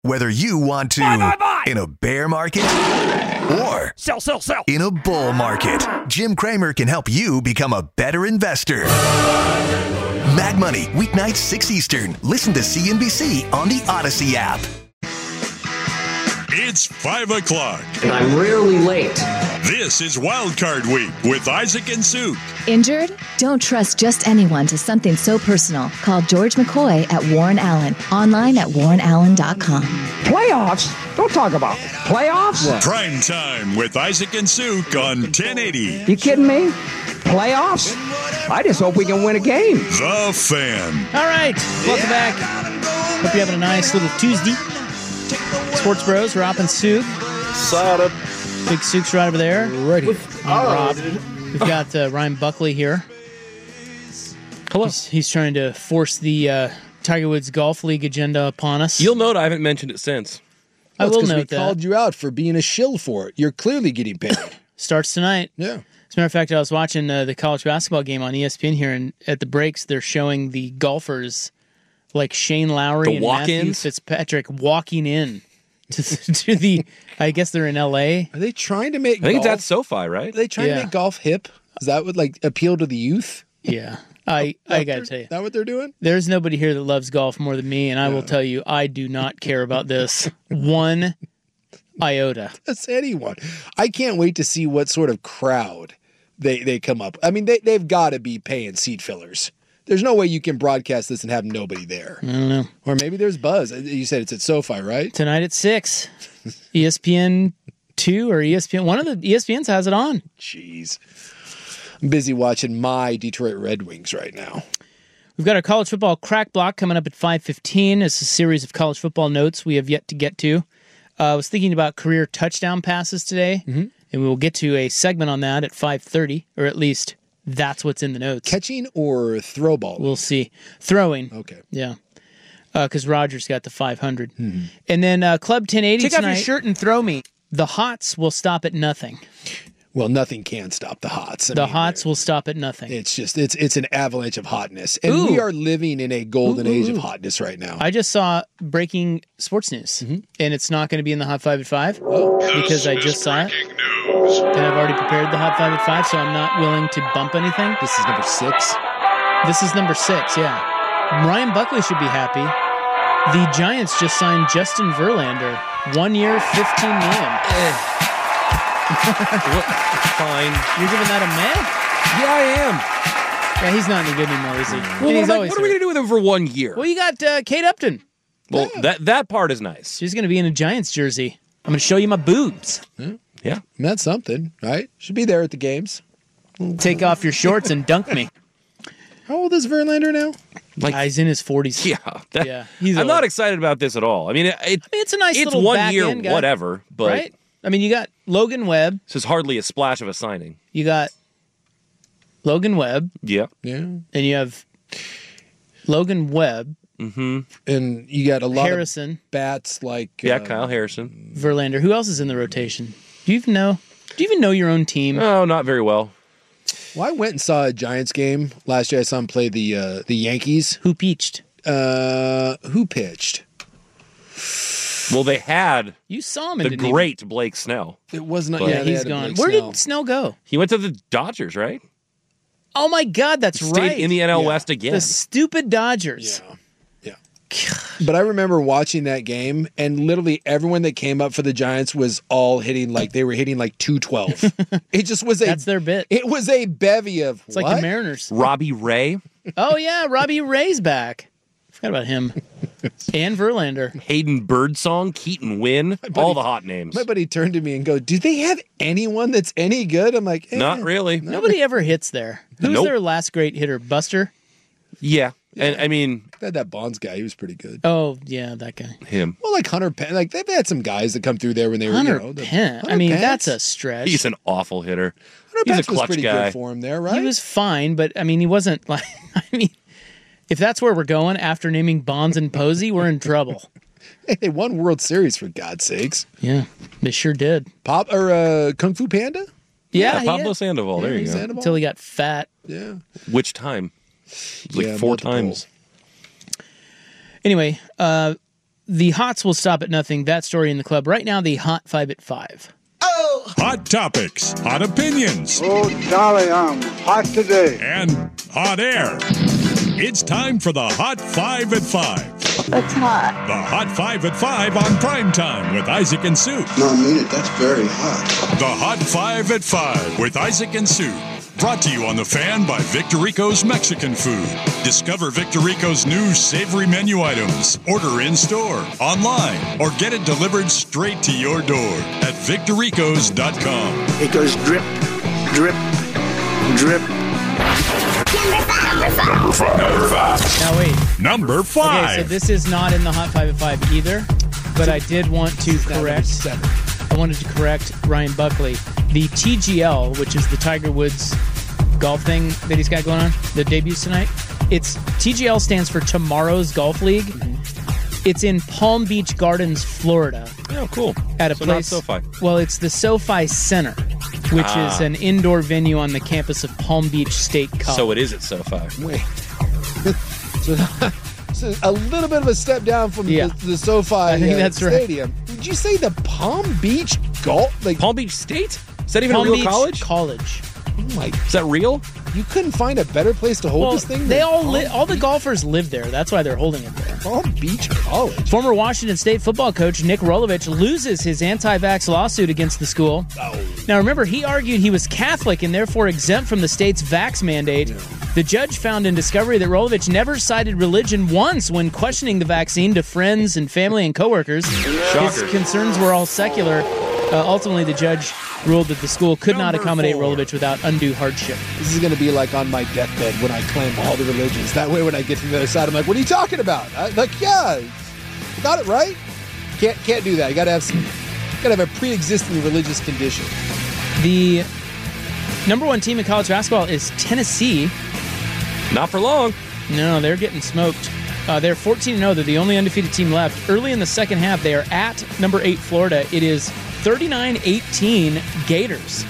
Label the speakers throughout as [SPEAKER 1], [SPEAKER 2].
[SPEAKER 1] Whether you want to
[SPEAKER 2] Buy.
[SPEAKER 1] in a bear market or
[SPEAKER 2] Sell.
[SPEAKER 1] in a bull market, Jim Cramer can help you become a better investor. Mag Money, weeknights 6 Eastern. Listen to CNBC on the Odyssey app.
[SPEAKER 3] It's 5 o'clock.
[SPEAKER 4] And I'm rarely late.
[SPEAKER 3] This is Wildcard Week with Isaac and Suk.
[SPEAKER 5] Injured? Don't trust just anyone to something so personal. Call George McCoy at Warren Allen. Online at warrenallen.com.
[SPEAKER 6] Playoffs? Don't talk about it. Playoffs? What?
[SPEAKER 3] Prime time with Isaac and Suk on 1080.
[SPEAKER 6] You kidding me? Playoffs? I just hope we can win a game.
[SPEAKER 3] The Fan.
[SPEAKER 7] All right, welcome back. Hope you're having a nice little Tuesday. Sports Bros, Rob and Suk.
[SPEAKER 8] Sada.
[SPEAKER 7] Big Suk's right over there.
[SPEAKER 8] Ready.
[SPEAKER 7] Rob. We've got Ryan Buckley here.
[SPEAKER 8] Hello.
[SPEAKER 7] He's trying to force the Tiger Woods Golf League agenda upon us.
[SPEAKER 8] You'll note I haven't mentioned it since.
[SPEAKER 7] I will note
[SPEAKER 9] we
[SPEAKER 7] that.
[SPEAKER 9] called you out for being a shill for it. You're clearly getting paid.
[SPEAKER 7] Starts tonight.
[SPEAKER 9] Yeah.
[SPEAKER 7] As a matter of fact, I was watching the college basketball game on ESPN here, and at the breaks, they're showing the golfers like Shane Lowry and Matthew Fitzpatrick walking in to the. I guess they're in L.A.
[SPEAKER 9] Are they trying to make?
[SPEAKER 8] I think
[SPEAKER 9] golf,
[SPEAKER 8] it's at SoFi, right?
[SPEAKER 9] Are they trying to make golf hip? Is that what appeal to the youth?
[SPEAKER 7] Yeah, I gotta tell you,
[SPEAKER 9] is that what they're doing?
[SPEAKER 7] There's nobody here that loves golf more than me, and I will tell you, I do not care about this one iota.
[SPEAKER 9] That's anyone. I can't wait to see what sort of crowd they come up. I mean, they've got to be paying seat fillers. There's no way you can broadcast this and have nobody there.
[SPEAKER 7] I don't know.
[SPEAKER 9] Or maybe there's buzz. You said it's at SoFi, right?
[SPEAKER 7] Tonight at 6. ESPN 2 or ESPN. One of the ESPNs has it on.
[SPEAKER 9] Jeez. I'm busy watching my Detroit Red Wings right now.
[SPEAKER 7] We've got our college football crack block coming up at 5:15. It's a series of college football notes we have yet to get to. I was thinking about career touchdown passes today, and we will get to a segment on that at 5:30, or at least that's what's in the notes.
[SPEAKER 9] Catching or throw ball?
[SPEAKER 7] We'll see. Throwing.
[SPEAKER 9] Okay.
[SPEAKER 7] Yeah. Because Rogers got the 500. And then Club 1080
[SPEAKER 2] Take
[SPEAKER 7] tonight.
[SPEAKER 2] off your shirt and throw me.
[SPEAKER 7] The Hots will stop at nothing.
[SPEAKER 9] Well, nothing can stop the Hots.
[SPEAKER 7] The Hots will stop at nothing.
[SPEAKER 9] It's just it's an avalanche of hotness, and we are living in a golden age of hotness right now.
[SPEAKER 7] I just saw breaking sports news, and it's not going to be in the Hot 5 at 5 because I just saw it. And I've already prepared the Hot 5 at 5, so I'm not willing to bump anything.
[SPEAKER 9] This is number 6.
[SPEAKER 7] This is number 6, yeah. Ryan Buckley should be happy. The Giants just signed Justin Verlander. 1 year, $15 million.
[SPEAKER 8] Fine.
[SPEAKER 7] You're giving that a meh?
[SPEAKER 8] Yeah, I am.
[SPEAKER 7] Yeah, he's not any good anymore, is he?
[SPEAKER 8] Well, what are we going to do with him for 1 year?
[SPEAKER 7] Well, you got Kate Upton.
[SPEAKER 8] Well, that part is nice.
[SPEAKER 7] She's going to be in a Giants jersey. I'm going to show you my boobs.
[SPEAKER 8] Yeah.
[SPEAKER 9] That's something, right? Should be there at the games.
[SPEAKER 7] Take off your shorts and dunk me.
[SPEAKER 9] How old is Verlander now?
[SPEAKER 7] He's in his 40s.
[SPEAKER 8] Yeah.
[SPEAKER 7] He's
[SPEAKER 8] I'm
[SPEAKER 7] old.
[SPEAKER 8] not excited about this at all. I mean,
[SPEAKER 7] it's a nice
[SPEAKER 8] it's
[SPEAKER 7] little
[SPEAKER 8] 1
[SPEAKER 7] back
[SPEAKER 8] year,
[SPEAKER 7] end guy,
[SPEAKER 8] whatever, but
[SPEAKER 7] right? I mean, you got Logan Webb.
[SPEAKER 8] This is hardly a splash of a signing.
[SPEAKER 7] You got Logan Webb.
[SPEAKER 8] Yeah.
[SPEAKER 7] And you have Logan Webb.
[SPEAKER 8] Mm-hmm.
[SPEAKER 9] And you got a lot
[SPEAKER 7] Harrison.
[SPEAKER 9] of bats like
[SPEAKER 8] Kyle Harrison.
[SPEAKER 7] Verlander. Who else is in the rotation? Do you even know your own team?
[SPEAKER 8] No, not very well.
[SPEAKER 9] Well, I went and saw a Giants game last year. I saw him play the Yankees.
[SPEAKER 7] Who pitched?
[SPEAKER 9] Who pitched?
[SPEAKER 8] Well, they had
[SPEAKER 7] you saw him
[SPEAKER 8] the great Blake Snell.
[SPEAKER 9] It was not.
[SPEAKER 8] But
[SPEAKER 9] Yeah,
[SPEAKER 7] he's gone. Where did Snell go?
[SPEAKER 8] He went to the Dodgers, right?
[SPEAKER 7] Oh my God, that's
[SPEAKER 8] Stayed
[SPEAKER 7] right.
[SPEAKER 8] in the NL West again.
[SPEAKER 7] The stupid Dodgers.
[SPEAKER 9] Yeah. But I remember watching that game, and literally everyone that came up for the Giants was all hitting they were hitting 212. It just was
[SPEAKER 7] That's their bit.
[SPEAKER 9] It was a bevy of
[SPEAKER 7] It's like the Mariners.
[SPEAKER 8] Robbie Ray.
[SPEAKER 7] Oh yeah, Robbie Ray's back. Forgot about him. And Verlander.
[SPEAKER 8] Hayden Birdsong, Keaton Wynn, all the hot names.
[SPEAKER 9] My buddy turned to me and go, "Do they have anyone that's any good?" I'm like,
[SPEAKER 8] Not really.
[SPEAKER 7] Nobody ever hits there. Who's
[SPEAKER 8] Nope.
[SPEAKER 7] their last great hitter? Buster?
[SPEAKER 8] Yeah. And I mean,
[SPEAKER 9] that Bonds guy, he was pretty good.
[SPEAKER 7] Oh, yeah, that guy.
[SPEAKER 8] Him.
[SPEAKER 9] Well, Hunter Penn, they've had some guys that come through there when they were,
[SPEAKER 7] Hunter Penn. I mean, that's a stretch.
[SPEAKER 8] He's an awful hitter.
[SPEAKER 9] Hunter
[SPEAKER 8] He's a
[SPEAKER 9] Pence was
[SPEAKER 8] clutch
[SPEAKER 9] pretty
[SPEAKER 8] guy.
[SPEAKER 9] good for him there, right?
[SPEAKER 7] He was fine, but I mean, he wasn't if that's where we're going after naming Bonds and Posey, we're in trouble.
[SPEAKER 9] Hey, they won World Series for God's sakes.
[SPEAKER 7] Yeah, they sure did.
[SPEAKER 9] Kung Fu Panda?
[SPEAKER 7] Yeah,
[SPEAKER 8] Pablo Sandoval. There you go.
[SPEAKER 9] Sandoval?
[SPEAKER 7] Until he got fat.
[SPEAKER 9] Yeah.
[SPEAKER 8] Which time? It was 4
[SPEAKER 9] multiple.
[SPEAKER 8] times.
[SPEAKER 7] Anyway, the Hots will stop at nothing. That story in the club. Right now, the Hot 5 at 5.
[SPEAKER 3] Hot topics, hot opinions,
[SPEAKER 2] Oh, Charlie, I'm hot today.
[SPEAKER 3] and hot air. It's time for the Hot 5 at 5.
[SPEAKER 4] That's hot.
[SPEAKER 3] The Hot 5 at 5 on primetime with Isaac and Sue.
[SPEAKER 2] No, I mean it. That's very hot.
[SPEAKER 3] The Hot 5 at 5 with Isaac and Sue. Brought to you on The Fan by Victorico's Mexican Food. Discover Victorico's new savory menu items. Order in-store, online, or get it delivered straight to your door at victoricos.com.
[SPEAKER 2] It goes drip, drip, drip.
[SPEAKER 7] Now, wait.
[SPEAKER 3] Number 5.
[SPEAKER 7] Okay, so this is not in the Hot 5 at 5 either, but I did want to correct. I wanted to correct Ryan Buckley. The TGL, which is the Tiger Woods golf thing that he's got going on, the debuts tonight. It's TGL stands for Tomorrow's Golf League. It's in Palm Beach Gardens, Florida.
[SPEAKER 8] Oh, cool.
[SPEAKER 7] At a
[SPEAKER 8] So
[SPEAKER 7] place.
[SPEAKER 8] not SoFi.
[SPEAKER 7] Well, it's the SoFi Center, which is an indoor venue on the campus of Palm Beach State College.
[SPEAKER 8] So it is at SoFi.
[SPEAKER 9] Wait. so a little bit of a step down from
[SPEAKER 7] Yeah.
[SPEAKER 9] the SoFi
[SPEAKER 7] I think that's right.
[SPEAKER 9] stadium. Did you say the Palm Beach Golf? Like,
[SPEAKER 8] Palm Beach State? Is that even
[SPEAKER 7] Palm
[SPEAKER 8] a real
[SPEAKER 7] Beach
[SPEAKER 8] college?
[SPEAKER 7] College.
[SPEAKER 9] oh my,
[SPEAKER 8] Is that real?
[SPEAKER 9] you couldn't find a better place to hold
[SPEAKER 7] Well,
[SPEAKER 9] this thing?
[SPEAKER 7] they
[SPEAKER 9] than
[SPEAKER 7] all
[SPEAKER 9] Palm
[SPEAKER 7] all the golfers live there. That's why they're holding it there.
[SPEAKER 9] Palm Beach College.
[SPEAKER 7] Former Washington State football coach Nick Rolovich loses his anti-vax lawsuit against the school. Now, remember, he argued he was Catholic and therefore exempt from the state's vax mandate. The judge found in discovery that Rolovich never cited religion once when questioning the vaccine to friends and family and coworkers.
[SPEAKER 8] Shocker.
[SPEAKER 7] His concerns were all secular. Ultimately, the judge ruled that the school could not
[SPEAKER 3] Number
[SPEAKER 7] accommodate
[SPEAKER 3] 4.
[SPEAKER 7] Rolovich without undue hardship.
[SPEAKER 9] This is going to be like on my deathbed when I claim all the religions. That way, when I get to the other side, I'm like, "What are you talking about?" Yeah, got it right. Can't do that. You got to have a pre-existing religious condition.
[SPEAKER 7] The number one team in college basketball is Tennessee.
[SPEAKER 8] Not for long.
[SPEAKER 7] No, they're getting smoked. They're 14-0. They're the only undefeated team left. Early in the second half, they are at number 8 Florida. It is 39-18 Gators.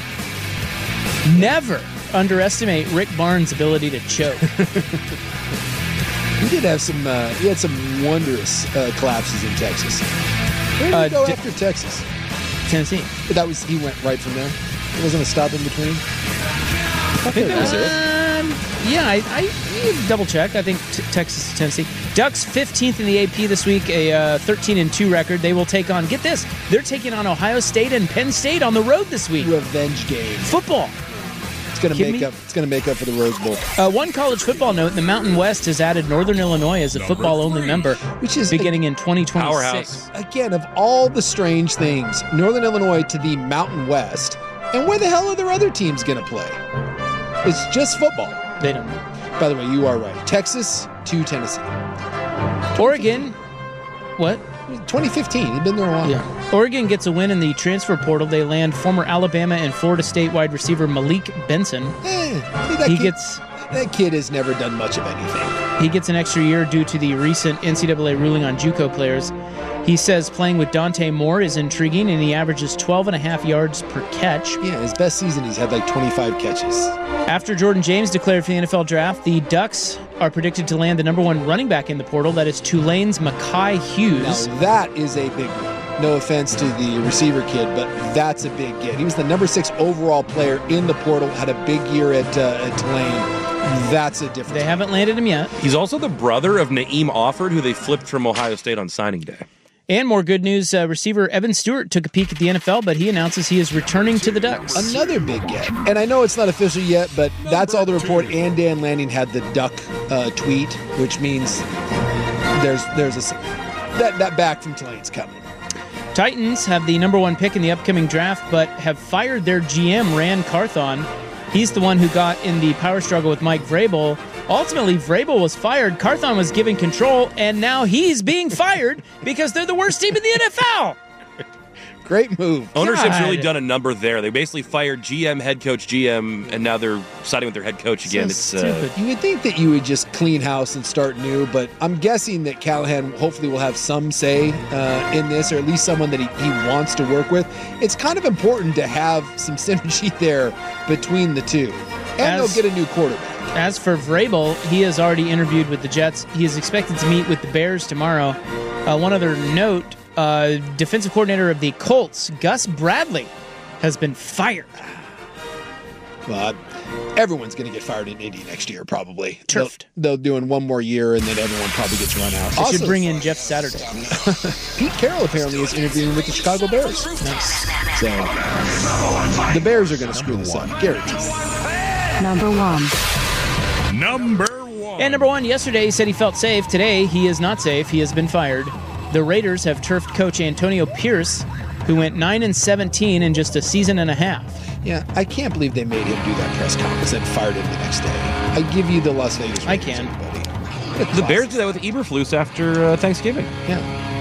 [SPEAKER 7] Never underestimate Rick Barnes' ability to choke.
[SPEAKER 9] He did have some. He had some wondrous collapses in Texas. Where did he go after Texas?
[SPEAKER 7] Tennessee.
[SPEAKER 9] But he went right from there. There wasn't a stop in between.
[SPEAKER 8] I think that was it.
[SPEAKER 7] Yeah, I double check. I think Texas, Tennessee. Ducks 15th in the AP this week, a 13-2 record. They will take on. Get this. They're taking on Ohio State and Penn State on the road this week.
[SPEAKER 9] Revenge game.
[SPEAKER 7] Football.
[SPEAKER 9] It's going to
[SPEAKER 7] Kidding
[SPEAKER 9] make
[SPEAKER 7] me?
[SPEAKER 9] up. It's going to make up for the Rose Bowl,
[SPEAKER 7] One college football note: the Mountain West has added Northern Illinois as a football-only member,
[SPEAKER 9] which is
[SPEAKER 7] beginning in 2026.
[SPEAKER 8] Powerhouse.
[SPEAKER 9] again of all the strange things. Northern Illinois to the Mountain West, and where the hell are their other teams going to play? It's just football.
[SPEAKER 7] They don't know.
[SPEAKER 9] By the way, you are right. Texas to Tennessee.
[SPEAKER 7] Oregon. What?
[SPEAKER 9] 2015. He'd been there a while.
[SPEAKER 7] Yeah. Oregon gets a win in the transfer portal. They land former Alabama and Florida State wide receiver Malik Benson.
[SPEAKER 9] That kid has never done much of anything.
[SPEAKER 7] He gets an extra year due to the recent NCAA ruling on JUCO players. He says playing with Dante Moore is intriguing, and he averages 12.5 yards per catch.
[SPEAKER 9] Yeah, his best season, he's had like 25 catches.
[SPEAKER 7] After Jordan James declared for the NFL draft, the Ducks are predicted to land the number one running back in the portal. That is Tulane's Mekhi Hughes.
[SPEAKER 9] Now, that is a big one. No offense to the receiver kid, but that's a big get. He was the number 6 overall player in the portal, had a big year at Tulane. That's a difference.
[SPEAKER 7] They haven't landed him yet.
[SPEAKER 8] He's also the brother of Naeem Offord, who they flipped from Ohio State on signing day.
[SPEAKER 7] And more good news, receiver Evan Stewart took a peek at the NFL, but he announces he is returning to the Ducks.
[SPEAKER 9] Another big get. And I know it's not official yet, but that's all the report. And Dan Lanning had the Duck tweet, which means there's that back from Tulane's coming.
[SPEAKER 7] Titans have the number one pick in the upcoming draft, but have fired their GM, Rand Carthon. He's the one who got in the power struggle with Mike Vrabel. Ultimately, Vrabel was fired, Carthon was given control, and now he's being fired because they're the worst team in the NFL.
[SPEAKER 9] Great move.
[SPEAKER 8] Ownership's
[SPEAKER 7] God.
[SPEAKER 8] really done a number there. They basically fired GM, head coach, GM, and now they're siding with their head coach again.
[SPEAKER 7] So stupid.
[SPEAKER 9] You would think that you would just clean house and start new, but I'm guessing that Callahan hopefully will have some say in this, or at least someone that he wants to work with. It's kind of important to have some synergy there between the two. And they'll get a new quarterback.
[SPEAKER 7] As for Vrabel, he has already interviewed with the Jets. He is expected to meet with the Bears tomorrow. One other note, defensive coordinator of the Colts, Gus Bradley, has been fired.
[SPEAKER 9] Well, everyone's going to get fired in Indy next year, probably.
[SPEAKER 7] Turfed.
[SPEAKER 9] They'll do in one more year, and then everyone probably gets run out.
[SPEAKER 7] They should bring in Jeff Saturday.
[SPEAKER 9] Pete Carroll apparently is interviewing with the Chicago Bears.
[SPEAKER 7] Nice.
[SPEAKER 9] So the Bears are going to screw this up, guaranteed.
[SPEAKER 4] Number 1.
[SPEAKER 7] And number 1, yesterday he said he felt safe. Today he is not safe. He has been fired. The Raiders have turfed coach Antonio Pierce, who went 9-17 in just a season and a half.
[SPEAKER 9] Yeah, I can't believe they made him do that press conference and fired him the next day. I give you the Las Vegas Raiders.
[SPEAKER 7] I can.
[SPEAKER 8] The Bears did that with Eberflus after Thanksgiving.
[SPEAKER 9] Yeah.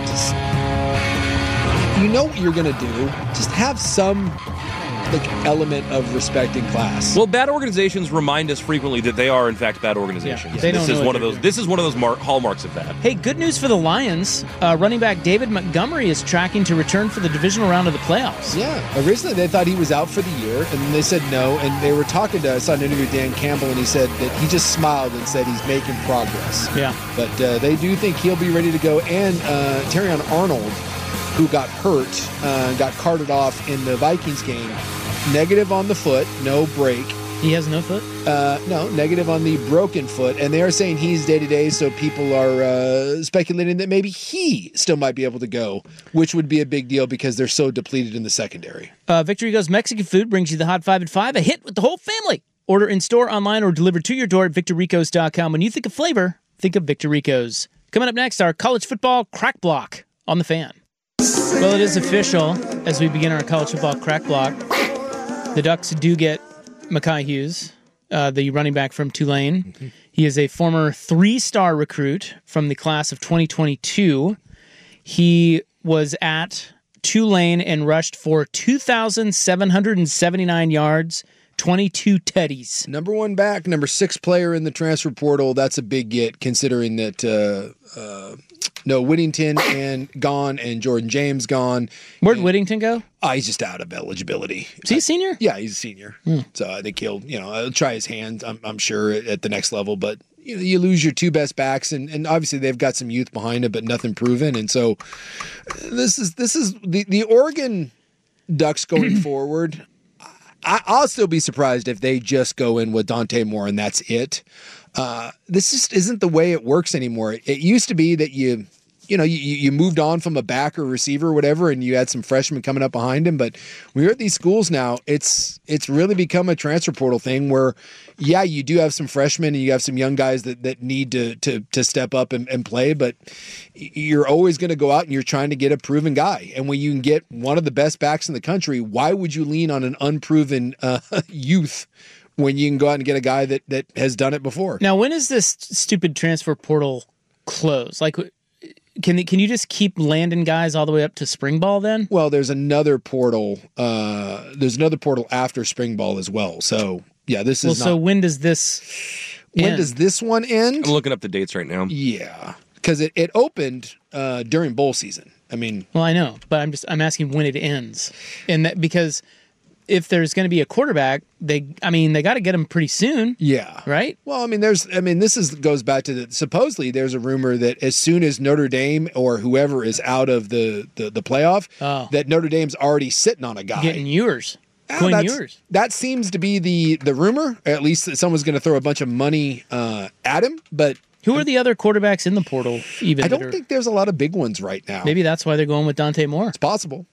[SPEAKER 9] You know what you're going to do. Just have some element of respect in class.
[SPEAKER 8] Well, bad organizations remind us frequently that they are, in fact, bad organizations.
[SPEAKER 7] Yeah, they don't know what they're doing.
[SPEAKER 8] This is one of those hallmarks of that.
[SPEAKER 7] Hey, good news for the Lions. Running back David Montgomery is tracking to return for the divisional round of the playoffs.
[SPEAKER 9] Yeah. Originally, they thought he was out for the year, and then they said no. And they were talking to, I saw an interview with Dan Campbell, and he said that he just smiled and said he's making progress.
[SPEAKER 7] Yeah.
[SPEAKER 9] But they do think he'll be ready to go. And Terrion Arnold, who got hurt, got carted off in the Vikings game, negative on the foot, no break.
[SPEAKER 7] He has no foot?
[SPEAKER 9] No, negative on the broken foot. And they are saying he's day-to-day, so people are speculating that maybe he still might be able to go, which would be a big deal because they're so depleted in the secondary.
[SPEAKER 7] Victory Goes Mexican Food brings you the Hot 5 at 5, a hit with the whole family. Order in-store, online, or delivered to your door at VictorRicos.com. When you think of flavor, think of Victor Rico's. Coming up next, our college football crack block on the Fan. Well, it is official as we begin our college football crack block. The Ducks do get Mekhi Hughes, the running back from Tulane. Mm-hmm. He is a former 3-star recruit from the class of 2022. He was at Tulane and rushed for 2,779 yards, 22 tutties.
[SPEAKER 9] Number 1 back, number 6 player in the transfer portal. That's a big get considering that Whittington gone and Jordan James gone.
[SPEAKER 7] Where'd Whittington go?
[SPEAKER 9] He's just out of eligibility.
[SPEAKER 7] Is he a senior?
[SPEAKER 9] Yeah, he's a senior. So I think he'll try his hand, I'm sure, at the next level. But you lose your 2 best backs, and obviously they've got some youth behind it, but nothing proven. And so this is the Oregon Ducks going forward. I'll still be surprised if they just go in with Dante Moore and that's it. This just isn't the way it works anymore. It used to be that you moved on from a back or receiver or whatever, and you had some freshmen coming up behind him. But when you're at these schools now, it's really become a transfer portal thing where, yeah, you do have some freshmen and you have some young guys that need to step up and play, but you're always going to go out and you're trying to get a proven guy. And when you can get one of the best backs in the country, why would you lean on an unproven youth when you can go out and get a guy that has done it before?
[SPEAKER 7] Now, when is this stupid transfer portal close? Like, can you just keep landing guys all the way up to spring ball then?
[SPEAKER 9] Well, there's another portal. There's another portal after spring ball as well. So yeah, this is.
[SPEAKER 7] So when does this?
[SPEAKER 9] When does this one end?
[SPEAKER 8] I'm looking up the dates right now.
[SPEAKER 9] Yeah, because it opened during bowl season. I mean,
[SPEAKER 7] well, I know, but I'm asking when it ends, and that because if there's going to be a quarterback, they got to get him pretty soon.
[SPEAKER 9] Yeah.
[SPEAKER 7] Right?
[SPEAKER 9] Well, this goes back to supposedly there's a rumor that as soon as Notre Dame or whoever is out of the playoff, that Notre Dame's already sitting on a guy.
[SPEAKER 7] Getting Ewers. Quinn Ewers.
[SPEAKER 9] That seems to be the rumor. At least that someone's going to throw a bunch of money at him. But
[SPEAKER 7] who are the other quarterbacks in the portal?
[SPEAKER 9] I don't think there's a lot of big ones right now.
[SPEAKER 7] Maybe that's why they're going with Dante Moore.
[SPEAKER 9] It's possible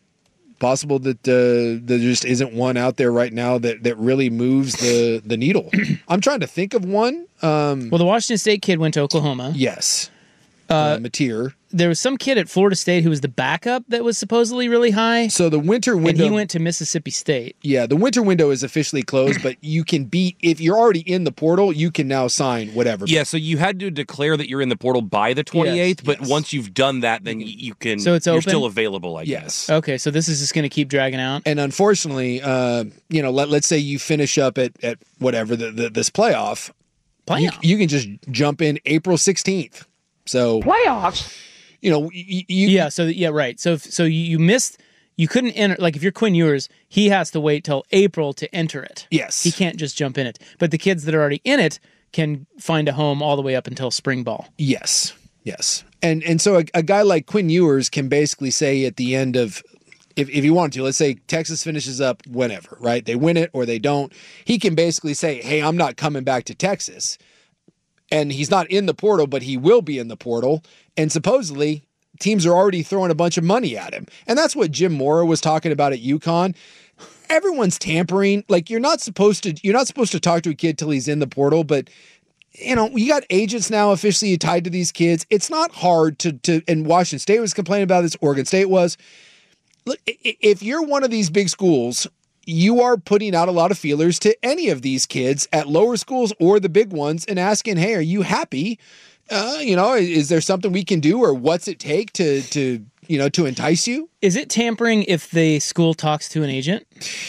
[SPEAKER 9] that there just isn't one out there right now that really moves the needle. I'm trying to think of one.
[SPEAKER 7] Well, the Washington State kid went to Oklahoma.
[SPEAKER 9] Yes. Mateer.
[SPEAKER 7] There was some kid at Florida State who was the backup that was supposedly really high.
[SPEAKER 9] So the winter window...
[SPEAKER 7] And he went to Mississippi State.
[SPEAKER 9] Yeah, the winter window is officially closed, but you can if you're already in the portal, you can now sign whatever.
[SPEAKER 8] Yeah, so you had to declare that you're in the portal by the 28th, but once you've done that, then you can...
[SPEAKER 7] So it's open?
[SPEAKER 8] You're still available, I guess.
[SPEAKER 7] Okay, so this is just going to keep dragging out?
[SPEAKER 9] And unfortunately, let's say you finish up at whatever, this playoff. You can just jump in April 16th. So...
[SPEAKER 6] Playoffs?
[SPEAKER 7] Right. So you missed, you couldn't enter, like if you're Quinn Ewers, he has to wait till April to enter it.
[SPEAKER 9] Yes.
[SPEAKER 7] He can't just jump in it. But the kids that are already in it can find a home all the way up until spring ball.
[SPEAKER 9] Yes. And so a guy like Quinn Ewers can basically say at the end of, if you want to, let's say Texas finishes up whenever, right? They win it or they don't. He can basically say, hey, I'm not coming back to Texas. And he's not in the portal, but he will be in the portal. And supposedly teams are already throwing a bunch of money at him. And that's what Jim Mora was talking about at UConn. Everyone's tampering. Like you're not supposed to talk to a kid till he's in the portal, but you know, you got agents now officially tied to these kids. It's not hard to and Washington State was complaining about this, Oregon State was. Look, if you're one of these big schools, you are putting out a lot of feelers to any of these kids at lower schools or the big ones and asking, hey, are you happy? Is there something we can do, or what's it take to entice you?
[SPEAKER 7] Is it tampering if the school talks to an agent?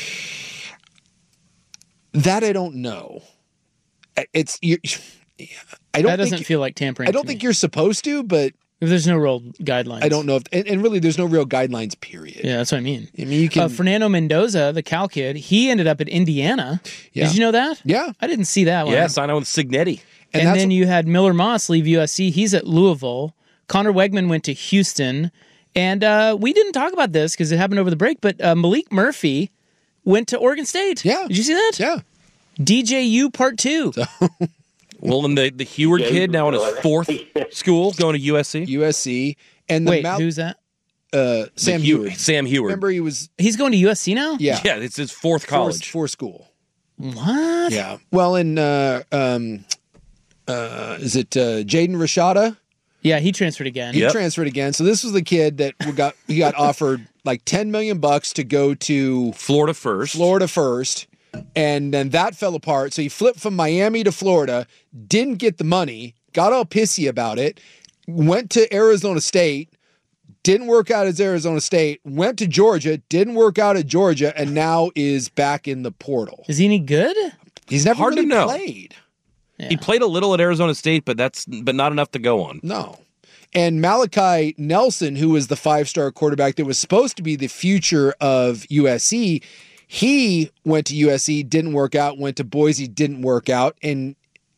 [SPEAKER 9] That I don't know. That doesn't
[SPEAKER 7] feel like tampering.
[SPEAKER 9] I don't think you're supposed to, but
[SPEAKER 7] if there's no real guidelines.
[SPEAKER 9] I don't know if, and really there's no real guidelines, period.
[SPEAKER 7] Yeah, that's what I mean.
[SPEAKER 9] I mean, you can.
[SPEAKER 7] Fernando Mendoza, the Cal kid, he ended up at Indiana. Yeah. Did you know that?
[SPEAKER 9] Yeah.
[SPEAKER 7] I didn't see that one.
[SPEAKER 8] Yeah, signed on with Signetti.
[SPEAKER 7] And then you had Miller Moss leave USC. He's at Louisville. Connor Wegman went to Houston. And we didn't talk about this because it happened over the break, but Malik Murphy went to Oregon State.
[SPEAKER 9] Yeah.
[SPEAKER 7] Did you see that?
[SPEAKER 9] Yeah.
[SPEAKER 7] DJU Part 2.
[SPEAKER 8] Well, and the Heward kid now in his fourth school going to USC.
[SPEAKER 9] USC. And
[SPEAKER 7] who's that?
[SPEAKER 9] Sam Heward.
[SPEAKER 8] Sam Heward.
[SPEAKER 9] Remember
[SPEAKER 7] he's going to USC now?
[SPEAKER 9] Yeah.
[SPEAKER 8] Yeah, it's his fourth college.
[SPEAKER 9] Fourth school.
[SPEAKER 7] What?
[SPEAKER 9] Yeah. Well, and is it Jaden Rashada?
[SPEAKER 7] Yeah, he transferred again.
[SPEAKER 9] He transferred again. So this was the kid that got offered like $10 million to go to
[SPEAKER 8] Florida first. And then that fell apart. So he flipped from Miami to Florida, didn't get the money, got all pissy about it, went to Arizona State, didn't work out at Arizona State, went to Georgia, didn't work out at Georgia, and now is back in the portal.
[SPEAKER 7] Is he any good?
[SPEAKER 9] He's never
[SPEAKER 8] Hard
[SPEAKER 9] really
[SPEAKER 8] to know.
[SPEAKER 9] played.
[SPEAKER 7] Yeah.
[SPEAKER 8] He played a little at Arizona State, but not enough to go on.
[SPEAKER 9] No. And Malachi Nelson, who was the 5-star quarterback that was supposed to be the future of USC, he went to USC, didn't work out, went to Boise, didn't work out. And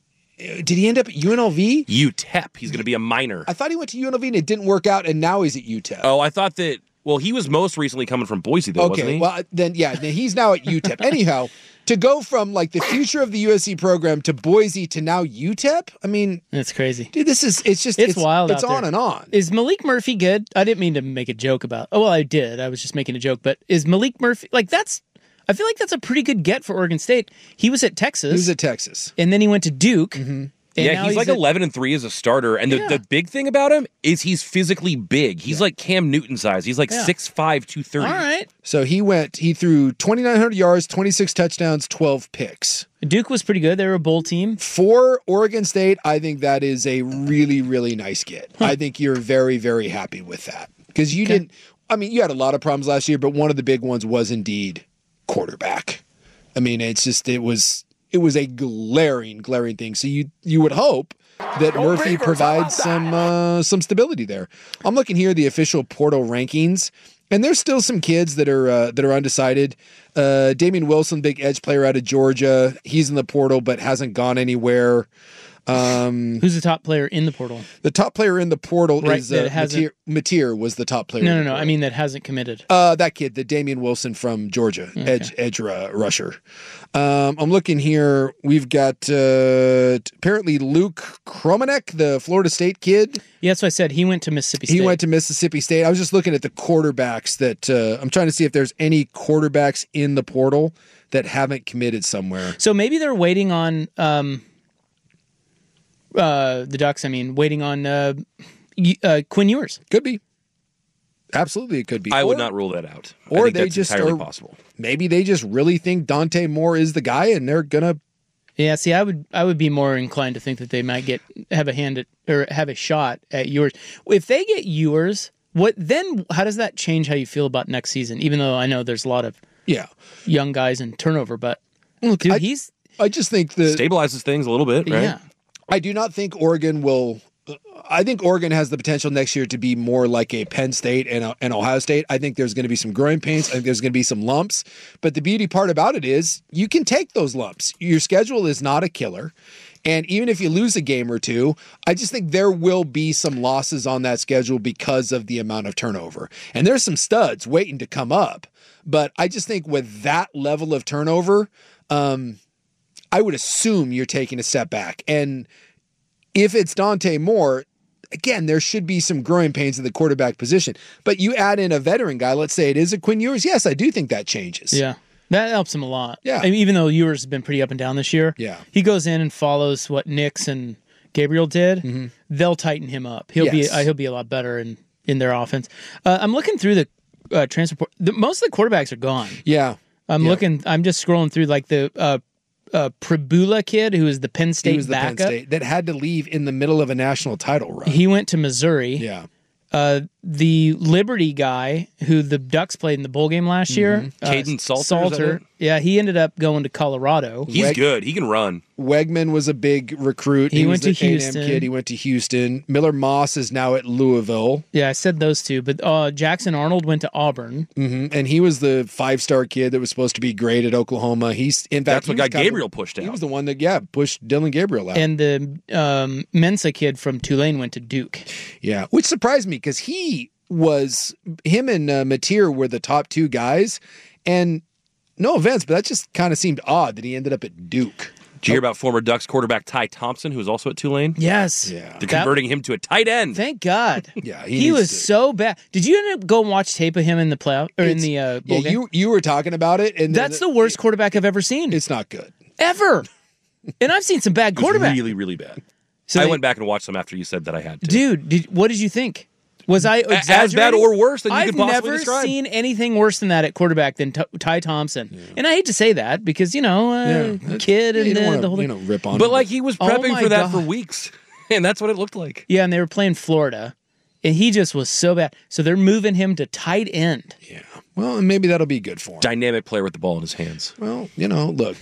[SPEAKER 9] did he end up at UNLV?
[SPEAKER 8] UTEP. He's going to be a minor.
[SPEAKER 9] I thought he went to UNLV and it didn't work out, and now he's at UTEP.
[SPEAKER 8] Oh, I thought that, well, he was most recently coming from Boise, though, wasn't he?
[SPEAKER 9] Well, then he's now at UTEP. Anyhow, to go from like the future of the USC program to Boise to now UTEP, I mean,
[SPEAKER 7] that's crazy.
[SPEAKER 9] Dude, it's wild. It's on and on.
[SPEAKER 7] Is Malik Murphy good? I didn't mean to make a joke about. Oh, well, I did. I was just making a joke. But is Malik Murphy I feel like that's a pretty good get for Oregon State. He was at Texas. And then he went to Duke.
[SPEAKER 9] Mm-hmm.
[SPEAKER 8] Yeah, he's like 11-3 as a starter. And the big thing about him is he's physically big. He's like Cam Newton size. He's like 6'5", 230.
[SPEAKER 9] All right. So he threw 2,900 yards, 26 touchdowns, 12 picks.
[SPEAKER 7] Duke was pretty good. They were a bowl team.
[SPEAKER 9] For Oregon State, I think that is a really, really nice get. I think you're very, very happy with that. Because you had a lot of problems last year, but one of the big ones was indeed quarterback. I mean, it was a glaring thing. So you would hope that Murphy provides some stability there. I'm looking here at the official portal rankings, and there's still some kids that are undecided. Damian Wilson, big edge player out of Georgia, he's in the portal but hasn't gone anywhere.
[SPEAKER 7] Who's the top player in the portal?
[SPEAKER 9] The top player in the portal is Mateer was the top player.
[SPEAKER 7] No. I mean that hasn't committed.
[SPEAKER 9] That kid, the Damian Wilson from Georgia, edge rusher. I'm looking here. We've got apparently Luke Kromanek, the Florida State kid.
[SPEAKER 7] Yeah, that's what I said. He went to Mississippi State.
[SPEAKER 9] He went to Mississippi State. I was just looking at the quarterbacks that I'm trying to see if there's any quarterbacks in the portal that haven't committed somewhere.
[SPEAKER 7] So maybe they're waiting on the Ducks, waiting on Quinn Ewers.
[SPEAKER 9] Could be. Absolutely, it could be.
[SPEAKER 8] I would not rule that out.
[SPEAKER 9] Or
[SPEAKER 8] I think that's entirely possible.
[SPEAKER 9] Maybe they just really think Dante Moore is the guy, and they're gonna.
[SPEAKER 7] Yeah, see, I would be more inclined to think that they might have a shot at Ewers. If they get Ewers, how does that change how you feel about next season? Even though I know there's a lot of young guys and turnover, but
[SPEAKER 9] look,
[SPEAKER 7] dude,
[SPEAKER 9] I just think that
[SPEAKER 8] stabilizes things a little bit, right?
[SPEAKER 7] Yeah.
[SPEAKER 9] I do not think Oregon will. I think Oregon has the potential next year to be more like a Penn State and Ohio State. I think there's going to be some growing pains. I think there's going to be some lumps. But the beauty part about it is you can take those lumps. Your schedule is not a killer.
[SPEAKER 8] And even if you lose a game or two, I just think there will be some losses on that schedule because of the amount of turnover. And there's some studs waiting to come up. But I just think with that level of turnover, I would assume you're taking a step back. And if it's Dante Moore, again, there should be some growing pains in the quarterback position. But you add in a veteran guy, let's say it is a Quinn Ewers. Yes, I do think that changes.
[SPEAKER 7] Yeah. That helps him a lot.
[SPEAKER 8] Yeah.
[SPEAKER 7] I mean, even though Ewers has been pretty up and down this year.
[SPEAKER 8] Yeah.
[SPEAKER 7] He goes in and follows what Nix and Gabriel did.
[SPEAKER 8] Mm-hmm.
[SPEAKER 7] They'll tighten him up. He'll be a lot better in their offense. I'm looking through the transfer portal. Most of the quarterbacks are gone.
[SPEAKER 8] Yeah.
[SPEAKER 7] I'm just scrolling through like the Pribula kid who was the Penn State
[SPEAKER 8] He was the
[SPEAKER 7] backup.
[SPEAKER 8] Penn State that had to leave in the middle of a national title run.
[SPEAKER 7] He went to Missouri.
[SPEAKER 8] Yeah.
[SPEAKER 7] The Liberty guy who the Ducks played in the bowl game last year,
[SPEAKER 10] Caden Salter. Is that it?
[SPEAKER 7] Yeah, he ended up going to Colorado.
[SPEAKER 10] He's good. He can run.
[SPEAKER 8] Wegman was a big recruit.
[SPEAKER 7] He
[SPEAKER 8] was
[SPEAKER 7] went to
[SPEAKER 8] the A&M
[SPEAKER 7] Houston.
[SPEAKER 8] kid. He went to Houston. Miller Moss is now at Louisville.
[SPEAKER 7] Yeah, I said those two, but Jackson Arnold went to Auburn.
[SPEAKER 8] Mm-hmm. And he was the 5-star kid that was supposed to be great at Oklahoma.
[SPEAKER 10] That's what got Gabriel pushed out.
[SPEAKER 8] He was the one that, pushed Dylan Gabriel out.
[SPEAKER 7] And the Mensa kid from Tulane went to Duke.
[SPEAKER 8] Yeah, which surprised me because him and Mateer were the top two guys. And no offense, but that just kind of seemed odd that he ended up at Duke.
[SPEAKER 10] Did you hear about former Ducks quarterback Ty Thompson, who was also at Tulane?
[SPEAKER 7] Yes.
[SPEAKER 8] Yeah.
[SPEAKER 10] They're converting him to a tight end.
[SPEAKER 7] Thank God.
[SPEAKER 8] Yeah,
[SPEAKER 7] he was so bad. Did you end up go and watch tape of him in the playoff or in the bowl game?
[SPEAKER 8] You were talking about it, and
[SPEAKER 7] that's the worst quarterback I've ever seen.
[SPEAKER 8] It's not good
[SPEAKER 7] ever. And I've seen some bad quarterbacks.
[SPEAKER 10] Really, really bad.
[SPEAKER 7] So
[SPEAKER 10] I went back and watched them after you said that I had to.
[SPEAKER 7] Dude, what did you think? Was I exaggerating?
[SPEAKER 10] As bad or worse than you
[SPEAKER 7] I've
[SPEAKER 10] could possibly
[SPEAKER 7] never
[SPEAKER 10] describe.
[SPEAKER 7] seen anything worse than that at quarterback than Ty Thompson. Yeah. And I hate to say that because, kid and the whole thing.
[SPEAKER 8] Rip on
[SPEAKER 10] but
[SPEAKER 8] him.
[SPEAKER 10] like he was prepping for that
[SPEAKER 7] God.
[SPEAKER 10] for weeks. And that's what it looked like.
[SPEAKER 7] Yeah, and they were playing Florida. And he just was so bad. So they're moving him to tight end.
[SPEAKER 8] Yeah. Well, and maybe that'll be good for him.
[SPEAKER 10] Dynamic player with the ball in his hands.
[SPEAKER 8] Well, look.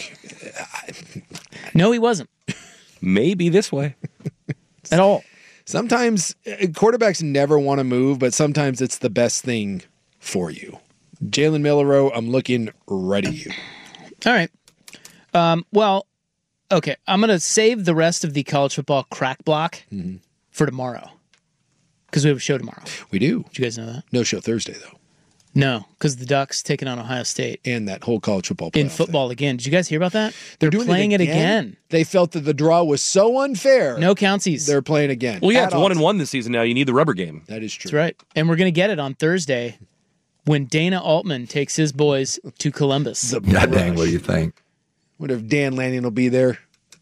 [SPEAKER 7] No, he wasn't.
[SPEAKER 10] Maybe this way.
[SPEAKER 7] At all.
[SPEAKER 8] Sometimes quarterbacks never want to move, but sometimes it's the best thing for you. Jalen Milroe, I'm looking right at you.
[SPEAKER 7] All right. Okay. I'm going to save the rest of the college football crack block for tomorrow because we have a show tomorrow.
[SPEAKER 8] We do.
[SPEAKER 7] Did you guys know that?
[SPEAKER 8] No show Thursday, though.
[SPEAKER 7] No, because the Ducks taking on Ohio State.
[SPEAKER 8] And that whole college football
[SPEAKER 7] in
[SPEAKER 8] playoff
[SPEAKER 7] football
[SPEAKER 8] thing.
[SPEAKER 7] again. Did you guys hear about that?
[SPEAKER 8] They're
[SPEAKER 7] playing it again.
[SPEAKER 8] They felt that the draw was so unfair.
[SPEAKER 7] No countsies.
[SPEAKER 8] They're playing again.
[SPEAKER 10] Well, yeah, it's 1-1 this season now. You need the rubber game.
[SPEAKER 8] That is true.
[SPEAKER 7] That's right. And we're going to get it on Thursday when Dana Altman takes his boys to Columbus.
[SPEAKER 11] God dang, what do you think?
[SPEAKER 8] Wonder if Dan Lanning will be there.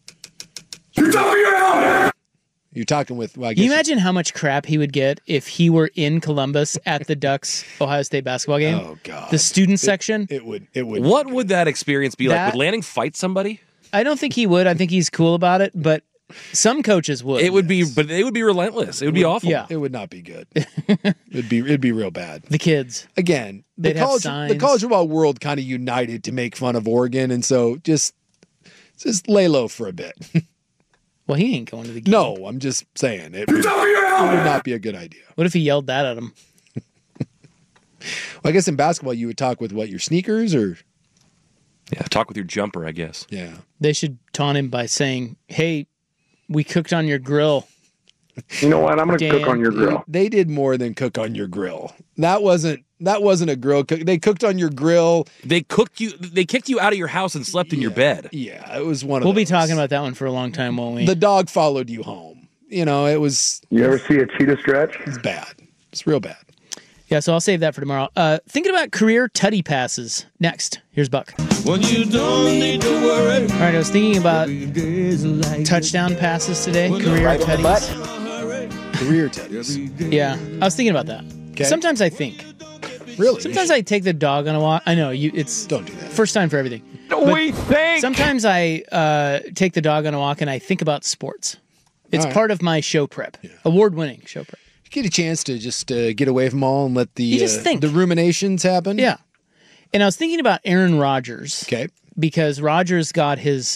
[SPEAKER 8] You're talking with... Well, I guess
[SPEAKER 7] Can you imagine how much crap he would get if he were in Columbus at the Ducks Ohio State basketball game?
[SPEAKER 8] Oh, God.
[SPEAKER 7] The student section?
[SPEAKER 8] It would.
[SPEAKER 10] What would that experience be like? Would Lanning fight somebody?
[SPEAKER 7] I don't think he would. I think he's cool about it, but some coaches would.
[SPEAKER 10] It would be, but they would be relentless. It would be awful.
[SPEAKER 7] Yeah.
[SPEAKER 8] It would not be good. It'd be real bad.
[SPEAKER 7] The kids.
[SPEAKER 8] Again, the
[SPEAKER 7] They'd have
[SPEAKER 8] college
[SPEAKER 7] signs.
[SPEAKER 8] football world kind of united to make fun of Oregon, and so just lay low for a bit.
[SPEAKER 7] Well, he ain't going to the game.
[SPEAKER 8] No, I'm just saying it would not be a good idea.
[SPEAKER 7] What if he yelled that at him?
[SPEAKER 8] Well, I guess in basketball you would talk with your sneakers or
[SPEAKER 10] Yeah, talk with your jumper, I guess.
[SPEAKER 8] Yeah.
[SPEAKER 7] They should taunt him by saying, "Hey, we cooked on your grill."
[SPEAKER 2] You know what? I'm going to cook on your grill.
[SPEAKER 8] They did more than cook on your grill. That wasn't a grill cook. They cooked on your grill.
[SPEAKER 10] They kicked you out of your house and slept in your bed.
[SPEAKER 8] Yeah, it was one of
[SPEAKER 7] We'll
[SPEAKER 8] those.
[SPEAKER 7] be talking about that one for a long time, won't we?
[SPEAKER 8] The dog followed you home. It was...
[SPEAKER 2] You ever see a cheetah stretch?
[SPEAKER 8] It's bad. It's real bad.
[SPEAKER 7] Yeah, so I'll save that for tomorrow. Thinking about career tutty passes. Next, here's Buck.
[SPEAKER 12] When you don't need to worry.
[SPEAKER 7] All right, I was thinking about touchdown passes today. Career tutties.
[SPEAKER 8] Career tutties.
[SPEAKER 7] Yeah, I was thinking about that.
[SPEAKER 8] Okay.
[SPEAKER 7] Sometimes I think.
[SPEAKER 8] Really?
[SPEAKER 7] Sometimes I take the dog on a walk. I know it's
[SPEAKER 8] don't do that.
[SPEAKER 7] First time for everything.
[SPEAKER 12] We think.
[SPEAKER 7] Sometimes I take the dog on a walk and I think about sports. It's part of my show prep. Yeah. Award-winning show prep.
[SPEAKER 8] You get a chance to just get away from all and let
[SPEAKER 7] You just think.
[SPEAKER 8] the ruminations happen.
[SPEAKER 7] Yeah. And I was thinking about Aaron Rodgers.
[SPEAKER 8] Okay.
[SPEAKER 7] Because Rodgers got his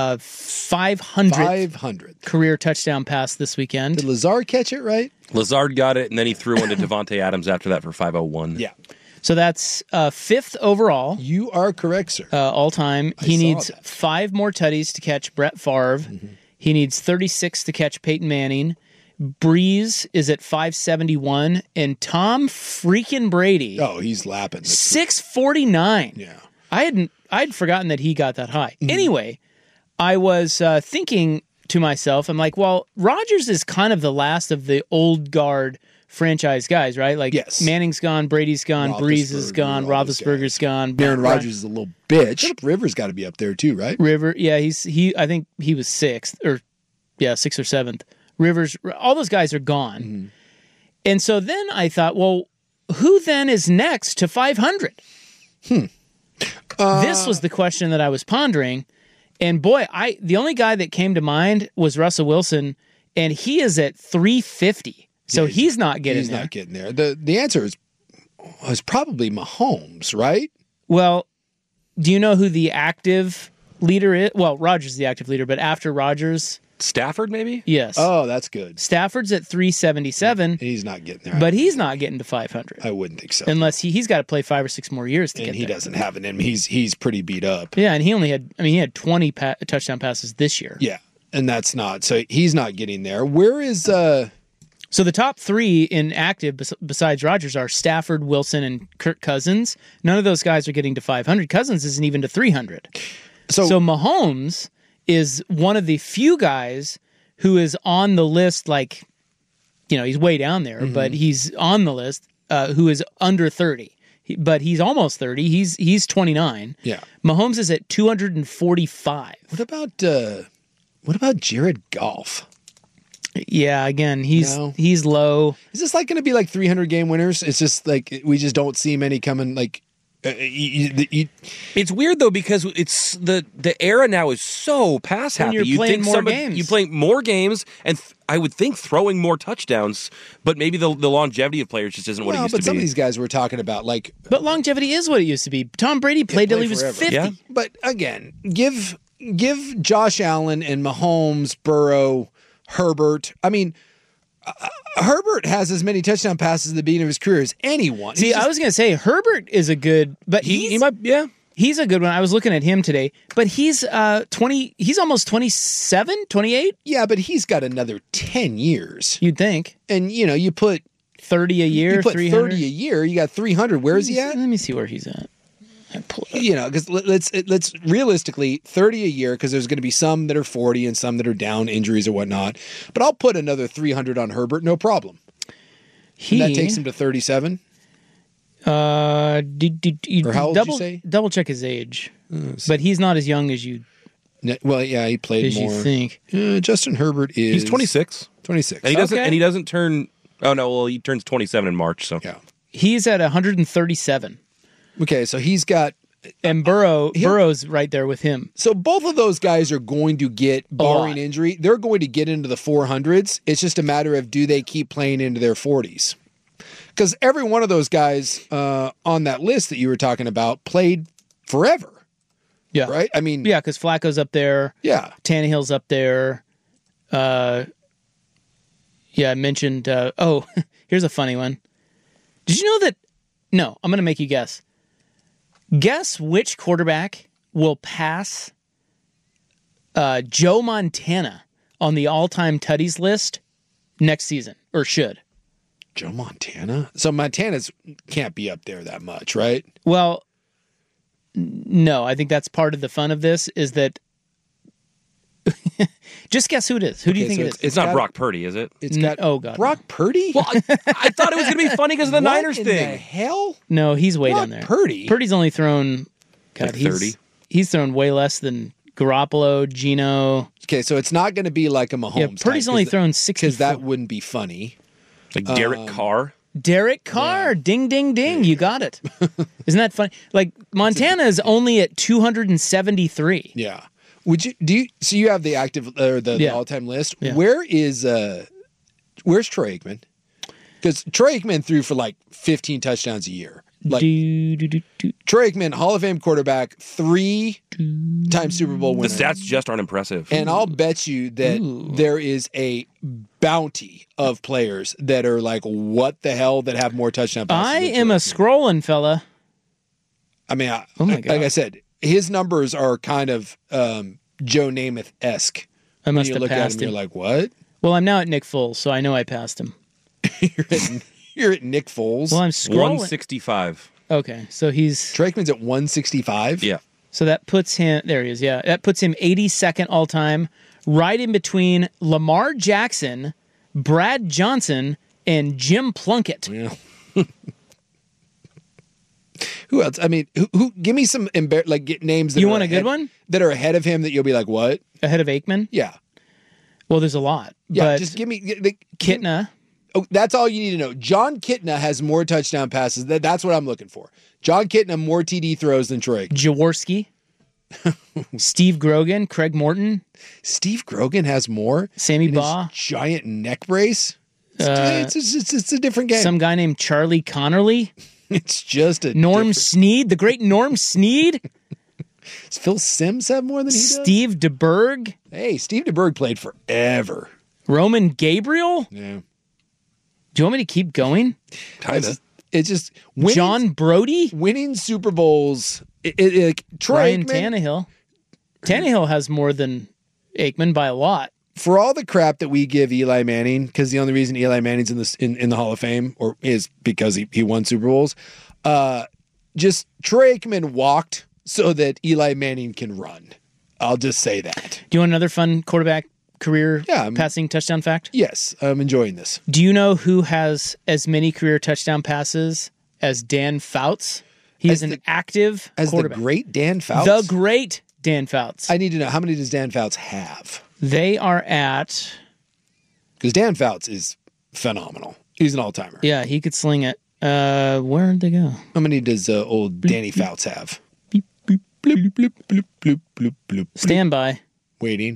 [SPEAKER 7] 500th career touchdown pass this weekend.
[SPEAKER 8] Did Lazard catch it right?
[SPEAKER 10] Lazard got it, and then he threw one to Devontae Adams after that for 501.
[SPEAKER 8] Yeah.
[SPEAKER 7] So that's fifth overall.
[SPEAKER 8] You are correct, sir.
[SPEAKER 7] All time. He needs 5 more tutties to catch Brett Favre. Mm-hmm. He needs 36 to catch Peyton Manning. Breeze is at 571, and Tom freaking Brady.
[SPEAKER 8] Oh, he's lapping.
[SPEAKER 7] 649.
[SPEAKER 8] Yeah.
[SPEAKER 7] I'd forgotten that he got that high. Anyway, I was thinking to myself, I'm like, well, Rodgers is kind of the last of the old guard franchise guys, right? Like,
[SPEAKER 8] yes.
[SPEAKER 7] Manning's gone, Brady's gone, Breeze is gone, Roethlisberger's gone.
[SPEAKER 8] Aaron Rodgers is a little bitch. Rivers got to be up there too, right?
[SPEAKER 7] River, yeah, I think he was sixth or 6th or 7th. Rivers, all those guys are gone.
[SPEAKER 8] Mm-hmm.
[SPEAKER 7] And so then I thought, well, who then is next to 500? This was the question that I was pondering. And boy, the only guy that came to mind was Russell Wilson, and he is at 350. So he's not getting there.
[SPEAKER 8] He's not getting there. The answer is probably Mahomes, right?
[SPEAKER 7] Well, do you know who the active leader is? Well, Rodgers is the active leader, but after Rodgers...
[SPEAKER 10] Stafford, maybe?
[SPEAKER 7] Yes.
[SPEAKER 8] Oh, that's good.
[SPEAKER 7] Stafford's at 377.
[SPEAKER 8] He's not getting there.
[SPEAKER 7] But he's not getting to 500.
[SPEAKER 8] I wouldn't think so.
[SPEAKER 7] Unless he's got to play 5 or 6 more years to get there.
[SPEAKER 8] And he doesn't have it in him. He's pretty beat up.
[SPEAKER 7] Yeah, and he had 20 touchdown passes this year.
[SPEAKER 8] Yeah, and that's not. So he's not getting there. Where is...
[SPEAKER 7] So the top 3 in active besides Rodgers are Stafford, Wilson, and Kirk Cousins. None of those guys are getting to 500. Cousins isn't even to 300. So Mahomes is one of the few guys who is on the list, like, he's way down there, but he's on the list, who is under 30. But he's almost 30. He's 29.
[SPEAKER 8] Yeah.
[SPEAKER 7] Mahomes is at 245.
[SPEAKER 8] What about Jared Goff?
[SPEAKER 7] Yeah, again, he's low.
[SPEAKER 8] Is this like going to be like 300 game winners? It's just like we just don't see many coming. Like
[SPEAKER 10] it's weird though because it's the era now is so pass happy.
[SPEAKER 7] You're playing more games.
[SPEAKER 10] You play more games, and I would think throwing more touchdowns. But maybe the longevity of players just isn't what it used to be.
[SPEAKER 8] But some of these guys we're talking about, like,
[SPEAKER 7] but longevity is what it used to be. Tom Brady played till he was 50.
[SPEAKER 10] Yeah.
[SPEAKER 8] But again, give Josh Allen and Mahomes, Burrow, Herbert. I mean, Herbert has as many touchdown passes at the beginning of his career as anyone.
[SPEAKER 7] See, I was going to say Herbert is a good, but he might, he's a good one. I was looking at him today, but he's 20. He's almost 27, 28.
[SPEAKER 8] Yeah, but he's got another 10 years.
[SPEAKER 7] You'd think,
[SPEAKER 8] and you put
[SPEAKER 7] 30 a year.
[SPEAKER 8] You put 30 a year. You got 300. Where is he at?
[SPEAKER 7] Let me see where he's at.
[SPEAKER 8] Because let's realistically 30 a year, because there's going to be some that are 40 and some that are down injuries or whatnot. But I'll put another 300 on Herbert, no problem. And that takes him to 37.
[SPEAKER 7] Or how
[SPEAKER 8] old did you say?
[SPEAKER 7] Double check his age, but he's not as young as you.
[SPEAKER 8] Well, yeah, he played
[SPEAKER 7] as
[SPEAKER 8] more.
[SPEAKER 7] You think?
[SPEAKER 8] Justin Herbert is
[SPEAKER 10] he's 26.
[SPEAKER 8] 26,
[SPEAKER 10] and he doesn't turn. Oh no, well he turns 27 in March. So
[SPEAKER 8] yeah,
[SPEAKER 7] he's at 137.
[SPEAKER 8] Okay, so he's got...
[SPEAKER 7] And Burrow's right there with him.
[SPEAKER 8] So both of those guys are going to get, barring injury, they're going to get into the 400s. It's just a matter of, do they keep playing into their 40s? Because every one of those guys on that list that you were talking about played forever.
[SPEAKER 7] Yeah.
[SPEAKER 8] Right? I mean...
[SPEAKER 7] Yeah, because Flacco's up there.
[SPEAKER 8] Yeah.
[SPEAKER 7] Tannehill's up there. I mentioned... here's a funny one. Did you know that... No, I'm going to make you guess. Guess which quarterback will pass Joe Montana on the all-time tutties list next season, or should?
[SPEAKER 8] Joe Montana? So Montana's can't be up there that much, right?
[SPEAKER 7] Well, no. I think that's part of the fun of this is that... Just guess who it is. Who do you think it is?
[SPEAKER 10] It's not Brock Purdy, is it?
[SPEAKER 8] It's got
[SPEAKER 7] God,
[SPEAKER 8] Brock Purdy?
[SPEAKER 10] Well, I thought it was going to be funny because of the Niners
[SPEAKER 8] in
[SPEAKER 10] thing.
[SPEAKER 8] The hell?
[SPEAKER 7] No, he's way down there.
[SPEAKER 8] Purdy?
[SPEAKER 7] Purdy's only thrown... God,
[SPEAKER 10] like 30.
[SPEAKER 7] He's thrown way less than Garoppolo, Geno.
[SPEAKER 8] Okay, so it's not going to be like a Mahomes.
[SPEAKER 7] Yeah, Purdy's only thrown 60.
[SPEAKER 8] Because that wouldn't be funny.
[SPEAKER 10] Like Derek Carr?
[SPEAKER 7] Derek Carr. Yeah. Ding, ding, ding. You got it. Isn't that funny? Like, Montana is only at 273.
[SPEAKER 8] Yeah. So you have the active or the all-time list.
[SPEAKER 7] Yeah.
[SPEAKER 8] Where's Troy Aikman? Because Troy Aikman threw for like 15 touchdowns a year. Like Troy Aikman, Hall of Fame quarterback, 3-time Super Bowl winner.
[SPEAKER 10] The stats just aren't impressive.
[SPEAKER 8] And I'll bet you that there is a bounty of players that are like, what the hell, that have more touchdown passes.
[SPEAKER 7] I am a scrolling fella.
[SPEAKER 8] I mean,
[SPEAKER 7] oh my God.
[SPEAKER 8] Like I said, his numbers are kind of Joe Namath-esque,
[SPEAKER 7] I must
[SPEAKER 8] you
[SPEAKER 7] have
[SPEAKER 8] look
[SPEAKER 7] passed
[SPEAKER 8] at him,
[SPEAKER 7] him.
[SPEAKER 8] you're like, what?
[SPEAKER 7] Well, I'm now at Nick Foles, so I know I passed him.
[SPEAKER 8] You're at Nick Foles.
[SPEAKER 7] Well, I'm scrolling.
[SPEAKER 10] 165.
[SPEAKER 7] Okay, so he's
[SPEAKER 8] Troy Aikman's at 165.
[SPEAKER 10] Yeah.
[SPEAKER 7] so that puts him. There he is. Yeah, that puts him 82nd all time, right in between Lamar Jackson, Brad Johnson, and Jim Plunkett.
[SPEAKER 8] Yeah. Who else? I mean, who? Give me some names. That
[SPEAKER 7] You
[SPEAKER 8] are
[SPEAKER 7] want a good
[SPEAKER 8] ahead-
[SPEAKER 7] one?
[SPEAKER 8] that are ahead of him that you'll be like, what?
[SPEAKER 7] Ahead of Aikman?
[SPEAKER 8] Yeah,
[SPEAKER 7] Well, there's a lot.
[SPEAKER 8] yeah.
[SPEAKER 7] but
[SPEAKER 8] Just give me
[SPEAKER 7] Kitna.
[SPEAKER 8] Oh, that's all you need to know. John Kitna has more touchdown passes. That's what I'm looking for. John Kitna more TD throws than Troy.
[SPEAKER 7] Jaworski. Steve Grogan, Craig Morton.
[SPEAKER 8] Steve Grogan has more.
[SPEAKER 7] Sammy
[SPEAKER 8] in his
[SPEAKER 7] Baugh.
[SPEAKER 8] giant neck brace. It's a different game.
[SPEAKER 7] Some guy named Charlie Connerly.
[SPEAKER 8] It's just a
[SPEAKER 7] Norm
[SPEAKER 8] different-
[SPEAKER 7] Snead, the great Norm Snead.
[SPEAKER 8] Does Phil Simms have more than he does?
[SPEAKER 7] Steve DeBerg.
[SPEAKER 8] Hey, Steve DeBerg played forever.
[SPEAKER 7] Roman Gabriel.
[SPEAKER 8] Yeah.
[SPEAKER 7] Do you want me to keep going?
[SPEAKER 10] Kinda.
[SPEAKER 8] It's just winning,
[SPEAKER 7] John Brody.
[SPEAKER 8] winning Super Bowls. Troy
[SPEAKER 7] Ryan
[SPEAKER 8] Aikman,
[SPEAKER 7] Tannehill. Tannehill has more than Aikman by a lot.
[SPEAKER 8] for all the crap that we give Eli Manning, because the only reason Eli Manning's in the Hall of Fame is because he won Super Bowls. Just Troy Aikman walked so that Eli Manning can run. I'll just say that.
[SPEAKER 7] Do you want another fun quarterback career
[SPEAKER 8] Yeah,
[SPEAKER 7] passing touchdown fact?
[SPEAKER 8] Yes, I'm enjoying this.
[SPEAKER 7] Do you know who has as many career touchdown passes as Dan Fouts? He is an active
[SPEAKER 8] As the
[SPEAKER 7] quarterback.
[SPEAKER 8] great Dan Fouts?
[SPEAKER 7] The great Dan Fouts.
[SPEAKER 8] I need to know, how many does Dan Fouts have?
[SPEAKER 7] They are at,
[SPEAKER 8] Because Dan Fouts is phenomenal. He's an all-timer.
[SPEAKER 7] yeah, he could sling it. Where'd they go?
[SPEAKER 8] How many does old Danny Fouts have? Bloop, bloop, bloop, bloop, bloop, bloop, bloop.
[SPEAKER 7] Stand by.
[SPEAKER 8] Waiting.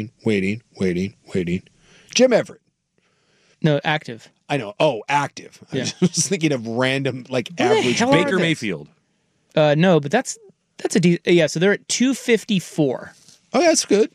[SPEAKER 8] Jim Everett.
[SPEAKER 7] No, active.
[SPEAKER 8] I know. Oh, active. I
[SPEAKER 7] Yeah.
[SPEAKER 8] was thinking of random, like,
[SPEAKER 7] the
[SPEAKER 8] average.
[SPEAKER 7] hell are
[SPEAKER 10] Baker
[SPEAKER 7] they?
[SPEAKER 10] Mayfield.
[SPEAKER 7] No, but that's yeah. So they're at 254.
[SPEAKER 8] Oh, yeah, that's good.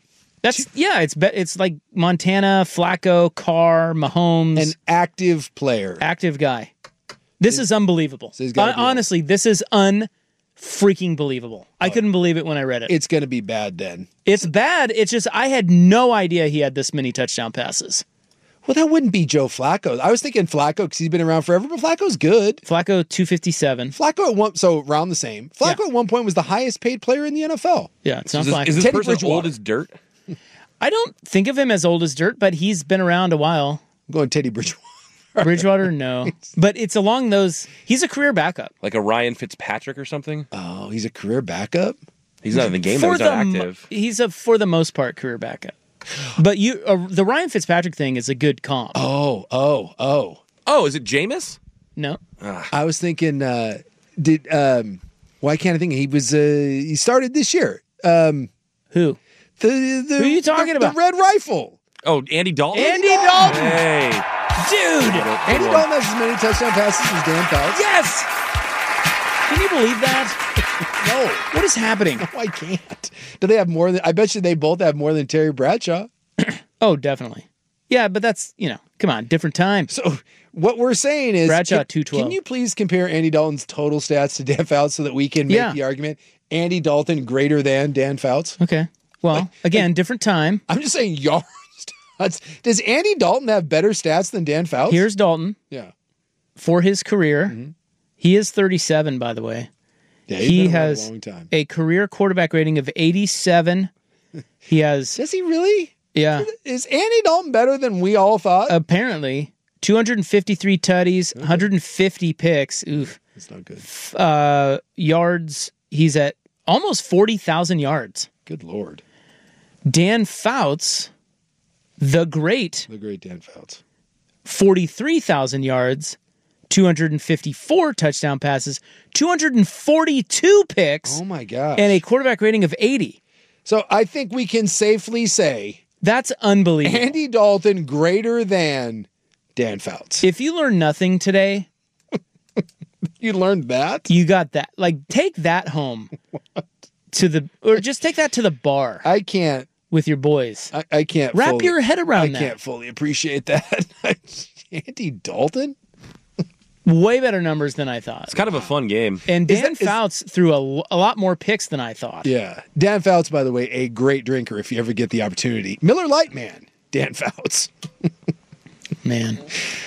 [SPEAKER 7] It's like Montana, Flacco, Carr, Mahomes,
[SPEAKER 8] An active player.
[SPEAKER 7] active guy. This is unbelievable.
[SPEAKER 8] he's gotta be
[SPEAKER 7] Honestly, this is unfreaking believable. I couldn't believe it when I read it.
[SPEAKER 8] It's going to be bad then.
[SPEAKER 7] It's bad. It's just I had no idea he had this many touchdown passes.
[SPEAKER 8] Well, that wouldn't be Joe Flacco. I was thinking Flacco because he's been around forever, but Flacco's good.
[SPEAKER 7] Flacco 257.
[SPEAKER 8] Flacco so around the same. Flacco at one point was the highest paid player in the NFL.
[SPEAKER 7] Yeah, it's not
[SPEAKER 10] Is
[SPEAKER 7] Flacco.
[SPEAKER 10] this
[SPEAKER 8] Teddy
[SPEAKER 10] person
[SPEAKER 8] Bridgewater.
[SPEAKER 10] old as dirt?
[SPEAKER 7] I don't think of him as old as dirt, but he's been around a while.
[SPEAKER 8] I'm going Teddy Bridgewater.
[SPEAKER 7] Bridgewater, no. But it's along those. He's a career backup.
[SPEAKER 10] Like a Ryan Fitzpatrick or something?
[SPEAKER 8] Oh, he's a career backup?
[SPEAKER 10] He's not in the game, though. He's not active.
[SPEAKER 7] He's a, for the most part, career backup. But the Ryan Fitzpatrick thing is a good comp.
[SPEAKER 8] Oh.
[SPEAKER 10] Oh, is it Jameis?
[SPEAKER 7] No.
[SPEAKER 8] I was thinking, why can't I think? He started this year.
[SPEAKER 7] Who? Who are you talking about?
[SPEAKER 8] The Red Rifle.
[SPEAKER 10] Oh, Andy Dalton?
[SPEAKER 7] Andy Dalton!
[SPEAKER 10] Hey.
[SPEAKER 7] Dude!
[SPEAKER 8] Andy Dalton has as many touchdown passes as Dan Fouts.
[SPEAKER 7] Yes! Can you believe that?
[SPEAKER 8] No.
[SPEAKER 7] What is happening?
[SPEAKER 8] No, I can't. Do they have more than? I bet you they both have more than Terry Bradshaw.
[SPEAKER 7] Oh, definitely. Yeah, but that's, come on, different time.
[SPEAKER 8] So what we're saying is,
[SPEAKER 7] Bradshaw 212.
[SPEAKER 8] Can you please compare Andy Dalton's total stats to Dan Fouts so that we can make
[SPEAKER 7] Yeah.
[SPEAKER 8] the argument Andy Dalton greater than Dan Fouts?
[SPEAKER 7] Okay. Well, again, different time.
[SPEAKER 8] I'm just saying yard stats. Does Andy Dalton have better stats than Dan Fouts?
[SPEAKER 7] Here's Dalton
[SPEAKER 8] yeah.
[SPEAKER 7] for his career. He is 37, by the way.
[SPEAKER 8] Yeah, he's
[SPEAKER 7] He
[SPEAKER 8] been around
[SPEAKER 7] has
[SPEAKER 8] a long time.
[SPEAKER 7] a career quarterback rating of 87. He has,
[SPEAKER 8] Does he really?
[SPEAKER 7] yeah,
[SPEAKER 8] Is Andy Dalton better than we all thought?
[SPEAKER 7] apparently 253 tutties, 150 picks. Oof.
[SPEAKER 8] That's not good.
[SPEAKER 7] Yards. He's at almost 40,000 yards.
[SPEAKER 8] Good Lord.
[SPEAKER 7] Dan Fouts, the great,
[SPEAKER 8] The great Dan Fouts.
[SPEAKER 7] 43,000 yards, 254 touchdown passes, 242 picks,
[SPEAKER 8] Oh my gosh.
[SPEAKER 7] and a quarterback rating of 80.
[SPEAKER 8] So I think we can safely say
[SPEAKER 7] That's unbelievable.
[SPEAKER 8] Andy Dalton greater than Dan Fouts.
[SPEAKER 7] If you learn nothing today,
[SPEAKER 8] You learned that?
[SPEAKER 7] you got that. Like, take that home or just take that to the bar
[SPEAKER 8] I can't.
[SPEAKER 7] with your boys.
[SPEAKER 8] I can't.
[SPEAKER 7] Wrap
[SPEAKER 8] fully-
[SPEAKER 7] your head around
[SPEAKER 8] I
[SPEAKER 7] that.
[SPEAKER 8] can't fully appreciate that. Andy Dalton?
[SPEAKER 7] Way better numbers than I thought.
[SPEAKER 10] It's kind of a fun game.
[SPEAKER 7] And Dan Fouts threw a lot more picks than I thought.
[SPEAKER 8] Yeah. Dan Fouts, by the way, a great drinker if you ever get the opportunity. Miller Lite man, Dan Fouts.
[SPEAKER 7] Man.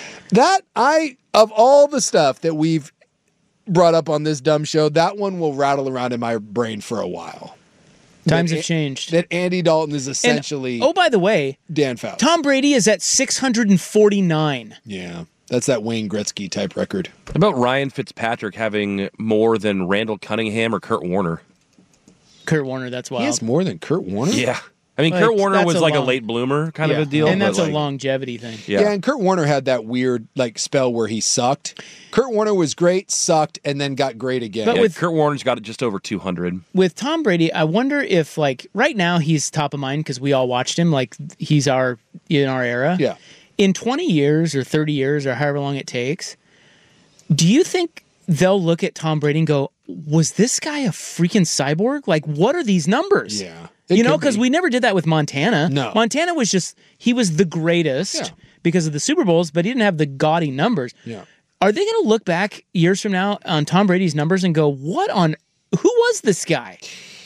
[SPEAKER 8] Of all the stuff that we've brought up on this dumb show, that one will rattle around in my brain for a while.
[SPEAKER 7] Times have changed.
[SPEAKER 8] That Andy Dalton is essentially
[SPEAKER 7] by the way,
[SPEAKER 8] Dan Fouts.
[SPEAKER 7] Tom Brady is at 649.
[SPEAKER 8] Yeah. That's that Wayne Gretzky type record.
[SPEAKER 10] How about Ryan Fitzpatrick having more than Randall Cunningham or Kurt Warner?
[SPEAKER 7] Kurt Warner, that's wild.
[SPEAKER 8] He has more than Kurt Warner?
[SPEAKER 10] Yeah. I mean, Kurt Warner was like a late bloomer kind of a deal.
[SPEAKER 7] And that's
[SPEAKER 10] a
[SPEAKER 7] longevity thing.
[SPEAKER 8] Yeah, and Kurt Warner had that weird spell where he sucked. Kurt Warner was great, sucked, and then got great again.
[SPEAKER 10] But Kurt Warner's got it just over 200.
[SPEAKER 7] With Tom Brady, I wonder if right now he's top of mind because we all watched him. He's in our era.
[SPEAKER 8] Yeah.
[SPEAKER 7] In 20 years or 30 years or however long it takes, do you think they'll look at Tom Brady and go, was this guy a freaking cyborg? What are these numbers?
[SPEAKER 8] Yeah.
[SPEAKER 7] Because we never did that with Montana.
[SPEAKER 8] No.
[SPEAKER 7] Montana was he was the greatest because of the Super Bowls, but he didn't have the gaudy numbers.
[SPEAKER 8] Yeah.
[SPEAKER 7] Are they going to look back years from now on Tom Brady's numbers and go, who was this guy?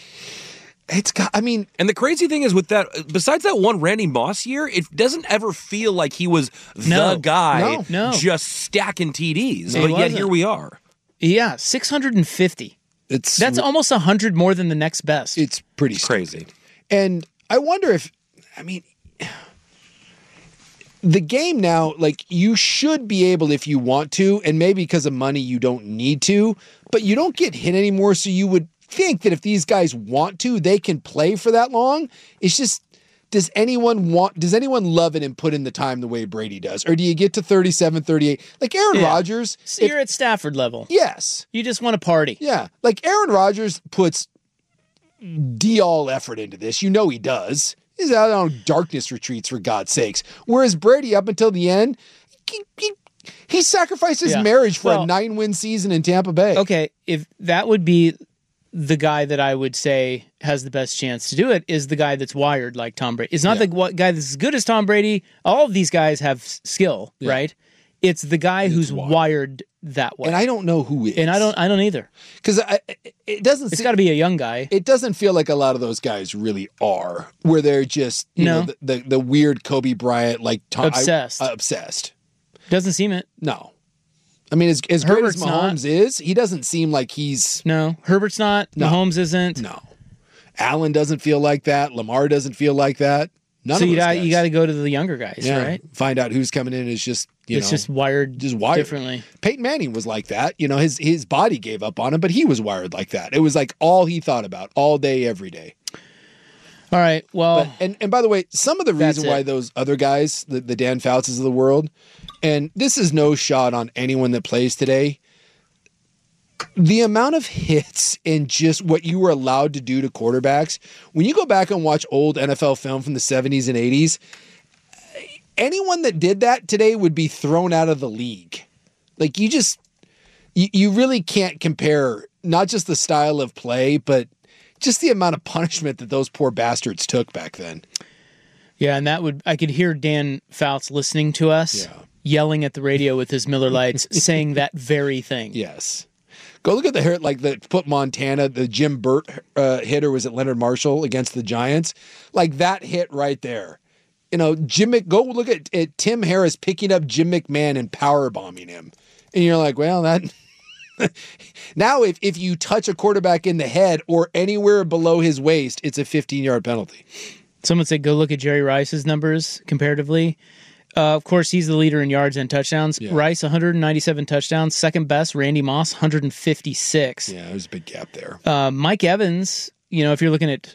[SPEAKER 10] And the crazy thing is with that, besides that one Randy Moss year, it doesn't ever feel like he was the guy just stacking TDs. But yet here we are.
[SPEAKER 7] Yeah, 650. That's almost 100 more than the next best.
[SPEAKER 8] It's pretty
[SPEAKER 10] crazy.
[SPEAKER 8] And I wonder the game now, you should be able if you want to, and maybe because of money you don't need to, but you don't get hit anymore, so you would think that if these guys want to, they can play for that long. It's just, does anyone love it and put in the time the way Brady does? Or do you get to 37, 38? Like Aaron Rodgers.
[SPEAKER 7] So you're at Stafford level.
[SPEAKER 8] Yes.
[SPEAKER 7] You just want to party.
[SPEAKER 8] Yeah. Like Aaron Rodgers puts all effort into this. He does. He's out on darkness retreats, for God's sakes. Whereas Brady, up until the end, he sacrificed his marriage for a 9-win season in Tampa Bay.
[SPEAKER 7] Okay, if that would be the guy that I would say has the best chance to do it, is the guy that's wired like Tom Brady. It's not the guy that's as good as Tom Brady. All of these guys have skill, right? It's the guy who's wired that way.
[SPEAKER 8] And I don't know who is.
[SPEAKER 7] And I don't either.
[SPEAKER 8] Because it's
[SPEAKER 7] got to be a young guy.
[SPEAKER 8] It doesn't feel like a lot of those guys really are, where they're just, the weird Kobe Bryant, Tom. Obsessed.
[SPEAKER 7] Doesn't seem it.
[SPEAKER 8] No. I mean, as great as Mahomes is, he doesn't seem like he's...
[SPEAKER 7] No, Herbert's not. No. Mahomes isn't.
[SPEAKER 8] No. Allen doesn't feel like that. Lamar doesn't feel like that. None of those guys.
[SPEAKER 7] You got to go to the younger guys, right?
[SPEAKER 8] Find out who's coming in is just,
[SPEAKER 7] it's just wired differently.
[SPEAKER 8] Peyton Manning was like that. His body gave up on him, but he was wired like that. It was like all he thought about all day, every day.
[SPEAKER 7] All right, well...
[SPEAKER 8] And by the way, some of the reason why those other guys, the Dan Foutses of the world, and this is no shot on anyone that plays today, the amount of hits and just what you were allowed to do to quarterbacks, when you go back and watch old NFL film from the 70s and 80s, anyone that did that today would be thrown out of the league. You really can't compare not just the style of play, but just the amount of punishment that those poor bastards took back then.
[SPEAKER 7] Yeah, and I could hear Dan Fouts listening to us, yelling at the radio with his Miller Lights, saying that very thing.
[SPEAKER 8] Yes. Go look at the hit, put Montana, the Jim Burt hitter was at Leonard Marshall against the Giants. That hit right there. Go look at Tim Harris picking up Jim McMahon and power bombing him. And you're like, well, that... Now, if you touch a quarterback in the head or anywhere below his waist, it's a 15-yard penalty.
[SPEAKER 7] Someone said go look at Jerry Rice's numbers comparatively. Of course, he's the leader in yards and touchdowns. Yeah. Rice, 197 touchdowns. Second best, Randy Moss, 156.
[SPEAKER 8] Yeah, there's a big gap there.
[SPEAKER 7] Mike Evans, if you're looking at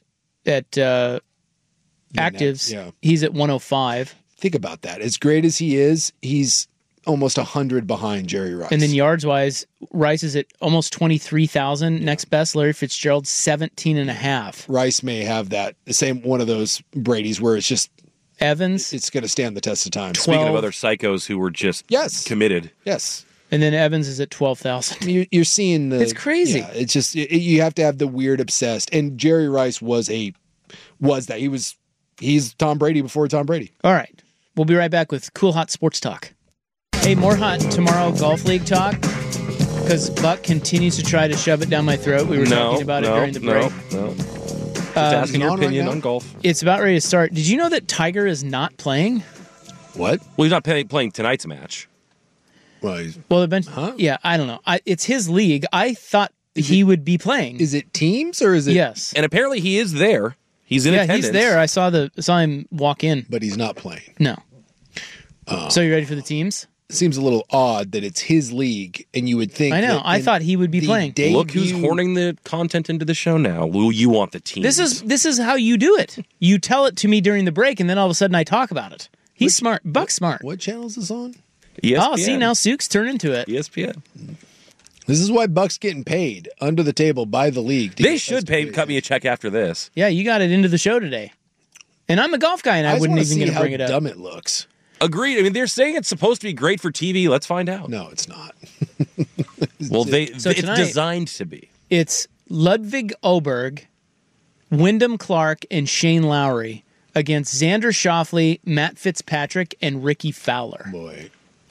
[SPEAKER 7] actives, he's at 105.
[SPEAKER 8] Think about that. As great as he is, he's almost 100 behind Jerry Rice.
[SPEAKER 7] And then yards-wise, Rice is at almost 23,000. Next best, Larry Fitzgerald, 17.5.
[SPEAKER 8] Rice may have that, the same one of those Brady's where it's just...
[SPEAKER 7] Evans.
[SPEAKER 8] It's going to stand the test of time.
[SPEAKER 7] 12.
[SPEAKER 10] Speaking of other psychos who were just committed.
[SPEAKER 8] Yes.
[SPEAKER 7] And then Evans is at 12,000.
[SPEAKER 8] You're seeing the...
[SPEAKER 7] It's crazy.
[SPEAKER 8] Yeah, it's just, you have to have the weird obsessed. And Jerry Rice was that. He's Tom Brady before Tom Brady.
[SPEAKER 7] All right. We'll be right back with Cool Hot Sports Talk. Hey, more hot tomorrow golf league talk, because Buck continues to try to shove it down my throat. We were talking about it during the break.
[SPEAKER 10] Just asking your opinion on golf.
[SPEAKER 7] It's about ready to start. Did you know that Tiger is not playing?
[SPEAKER 8] What?
[SPEAKER 10] Well, he's not playing tonight's match.
[SPEAKER 8] Well,
[SPEAKER 7] yeah, I don't know. It's his league. I thought he would be playing.
[SPEAKER 8] Is it teams or is it?
[SPEAKER 7] Yes.
[SPEAKER 10] And apparently he is there. He's in attendance.
[SPEAKER 7] He's there. I saw him walk in.
[SPEAKER 8] But he's not playing.
[SPEAKER 7] No. So you ready for the teams?
[SPEAKER 8] Seems a little odd that it's his league, and you would think.
[SPEAKER 7] I know. I thought he would be playing.
[SPEAKER 10] Look who's horning the content into the show now. Will you want the teams?
[SPEAKER 7] This is how you do it. You tell it to me during the break, and then all of a sudden I talk about it. He's smart. Buck's smart.
[SPEAKER 8] What channel is this on?
[SPEAKER 10] ESPN.
[SPEAKER 7] Oh, see, now Sook's turned into it.
[SPEAKER 10] ESPN.
[SPEAKER 8] This is why Buck's getting paid under the table by the league.
[SPEAKER 10] They should cut me a check after this.
[SPEAKER 7] Yeah, you got it into the show today. And I'm a golf guy, and I wouldn't even going to bring it up.
[SPEAKER 8] How dumb it looks.
[SPEAKER 10] Agreed. I mean, they're saying it's supposed to be great for TV. Let's find out.
[SPEAKER 8] No, it's not.
[SPEAKER 10] Well, it's designed to be.
[SPEAKER 7] It's Ludwig Oberg, Wyndham Clark, and Shane Lowry against Xander Schauffele, Matt Fitzpatrick, and Ricky Fowler.
[SPEAKER 8] Boy,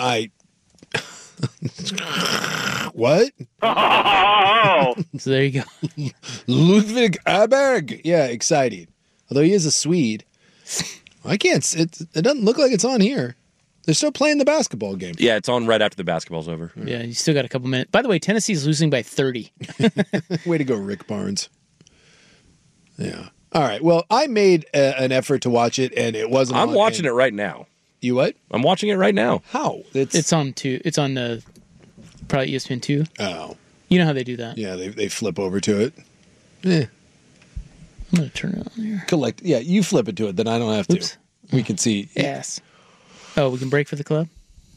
[SPEAKER 8] what?
[SPEAKER 7] So there you go.
[SPEAKER 8] Ludwig Oberg. Yeah, exciting. Although he is a Swede. I can't. It doesn't look like it's on here. They're still playing the basketball game.
[SPEAKER 10] Yeah, it's on right after the basketball's over.
[SPEAKER 7] Yeah, you still got a couple minutes. By the way, Tennessee's losing by 30.
[SPEAKER 8] Way to go, Rick Barnes. Yeah. All right. Well, I made an effort to watch it, and it wasn't.
[SPEAKER 10] I'm watching it right now.
[SPEAKER 8] You what?
[SPEAKER 10] I'm watching it right now.
[SPEAKER 8] How?
[SPEAKER 7] It's on two. It's on probably ESPN 2.
[SPEAKER 8] Oh.
[SPEAKER 7] You know how they do that?
[SPEAKER 8] Yeah, they flip over to it. Yeah.
[SPEAKER 7] I'm going to turn it on here.
[SPEAKER 8] Yeah, you flip it to it, then I don't have to.
[SPEAKER 7] Oops.
[SPEAKER 8] We can see.
[SPEAKER 7] Yes. Oh, we can break for the club?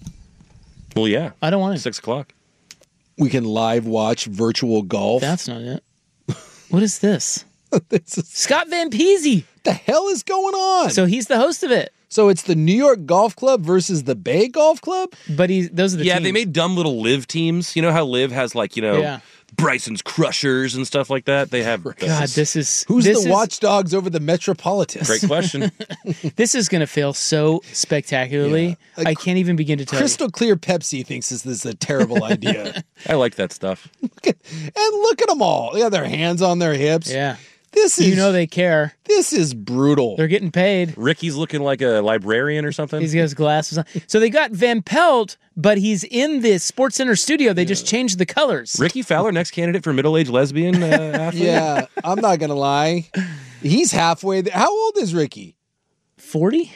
[SPEAKER 10] Well, yeah.
[SPEAKER 7] I don't want it.
[SPEAKER 10] 6 o'clock.
[SPEAKER 8] We can live watch virtual golf.
[SPEAKER 7] That's not it. What is this? Scott Van Peasy.
[SPEAKER 8] The hell is going on?
[SPEAKER 7] So he's the host of it.
[SPEAKER 8] So it's the New York Golf Club versus the Bay Golf Club?
[SPEAKER 7] But those are the teams.
[SPEAKER 10] They made dumb little live teams. You know how live has Bryson's Crushers and stuff like that? They have...
[SPEAKER 7] God, this is...
[SPEAKER 8] Who's the watchdogs over the Metropolitan?
[SPEAKER 10] Great question.
[SPEAKER 7] This is going to fail so spectacularly. Yeah. I can't even begin to tell
[SPEAKER 8] Crystal Clear Pepsi thinks this is a terrible idea.
[SPEAKER 10] I like that stuff.
[SPEAKER 8] Look at them all. They have their hands on their hips.
[SPEAKER 7] Yeah. They care.
[SPEAKER 8] This is brutal.
[SPEAKER 7] They're getting paid.
[SPEAKER 10] Ricky's looking like a librarian or something.
[SPEAKER 7] He's got his glasses on. So they got Van Pelt, but he's in the Sports Center studio. They just changed the colors.
[SPEAKER 10] Ricky Fowler, next candidate for middle-aged lesbian athlete?
[SPEAKER 8] Yeah, I'm not going to lie. He's halfway there. How old is Ricky?
[SPEAKER 7] 40?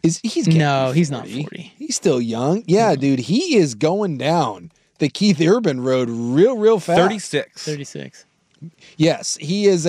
[SPEAKER 7] No, he's not 40.
[SPEAKER 8] He's still young. Yeah, dude, he is going down the Keith Urban road real fast.
[SPEAKER 7] 36.
[SPEAKER 8] Yes, he is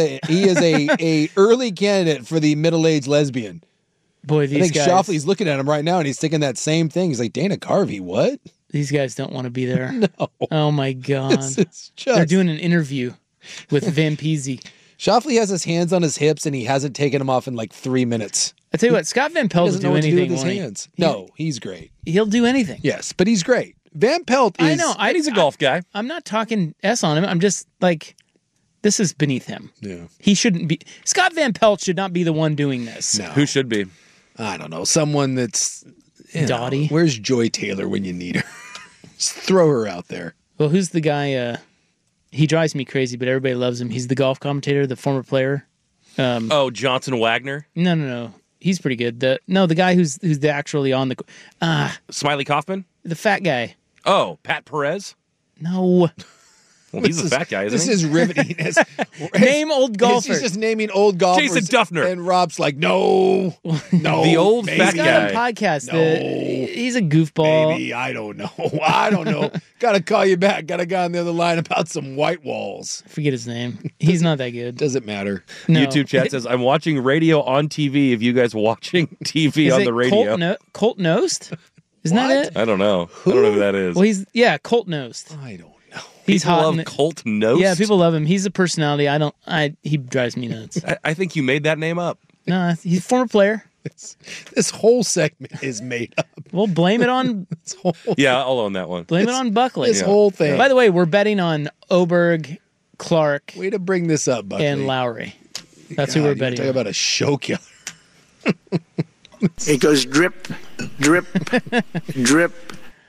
[SPEAKER 8] a early candidate for the middle-aged lesbian.
[SPEAKER 7] Boy, these guys.
[SPEAKER 8] I think Schauffele's looking at him right now, and he's thinking that same thing. He's like, Dana Carvey, what?
[SPEAKER 7] These guys don't want to be there.
[SPEAKER 8] No.
[SPEAKER 7] Oh, my God. They're doing an interview with Van Peasy.
[SPEAKER 8] Schauffele has his hands on his hips, and he hasn't taken them off in like 3 minutes.
[SPEAKER 7] I tell you what, Scott Van Pelt will do anything
[SPEAKER 8] with his hands. No, he's great.
[SPEAKER 7] He'll do anything.
[SPEAKER 8] Yes, but he's great. Van Pelt is...
[SPEAKER 7] I know.
[SPEAKER 10] He's a golf guy.
[SPEAKER 7] I'm not talking S on him. I'm just like... This is beneath him.
[SPEAKER 8] Yeah.
[SPEAKER 7] He shouldn't be. Scott Van Pelt should not be the one doing this.
[SPEAKER 8] No.
[SPEAKER 10] Who should be?
[SPEAKER 8] I don't know. Someone that's...
[SPEAKER 7] Dottie.
[SPEAKER 8] Where's Joy Taylor when you need her? Just throw her out there.
[SPEAKER 7] Well, who's the guy? He drives me crazy, but everybody loves him. He's the golf commentator, the former player.
[SPEAKER 10] Johnson Wagner?
[SPEAKER 7] No. He's pretty good. The guy who's actually on the...
[SPEAKER 10] Smiley Kaufman?
[SPEAKER 7] The fat guy.
[SPEAKER 10] Oh, Pat Perez?
[SPEAKER 7] No.
[SPEAKER 10] Well, he's a fat guy, isn't he?
[SPEAKER 8] This is riveting.
[SPEAKER 7] Name old golfers.
[SPEAKER 8] He's just naming old golfers.
[SPEAKER 10] Jason Duffner.
[SPEAKER 8] And Rob's like, no.
[SPEAKER 10] The old fat guy.
[SPEAKER 7] He's got a podcast.
[SPEAKER 8] No.
[SPEAKER 7] He's a goofball.
[SPEAKER 8] Maybe. I don't know. Got to call you back. Got a guy on the other line about some white walls.
[SPEAKER 7] Forget his name. He's not that good.
[SPEAKER 8] Doesn't matter.
[SPEAKER 7] No.
[SPEAKER 10] YouTube chat says, I'm watching radio on TV. If you guys watching TV on the radio.
[SPEAKER 7] Colt Knost? Isn't that it?
[SPEAKER 10] I don't know. I don't know who that is.
[SPEAKER 7] Well, Colt Knost.
[SPEAKER 8] I don't know.
[SPEAKER 10] He's hot. Love Colt Knost?
[SPEAKER 7] Yeah, people love him. He's a personality. He drives me nuts.
[SPEAKER 10] I think you made that name up.
[SPEAKER 7] No, he's a former player.
[SPEAKER 8] This whole segment is made up.
[SPEAKER 7] Well, blame it on...
[SPEAKER 10] Yeah, I'll own that one.
[SPEAKER 7] Blame it on Buckley.
[SPEAKER 8] This whole thing.
[SPEAKER 7] By the way, we're betting on Oberg, Clark...
[SPEAKER 8] Way to bring this up, Buckley.
[SPEAKER 7] ...and Lowry. That's who we're betting on.
[SPEAKER 8] Talk about a show killer.
[SPEAKER 2] It goes drip, drip, drip.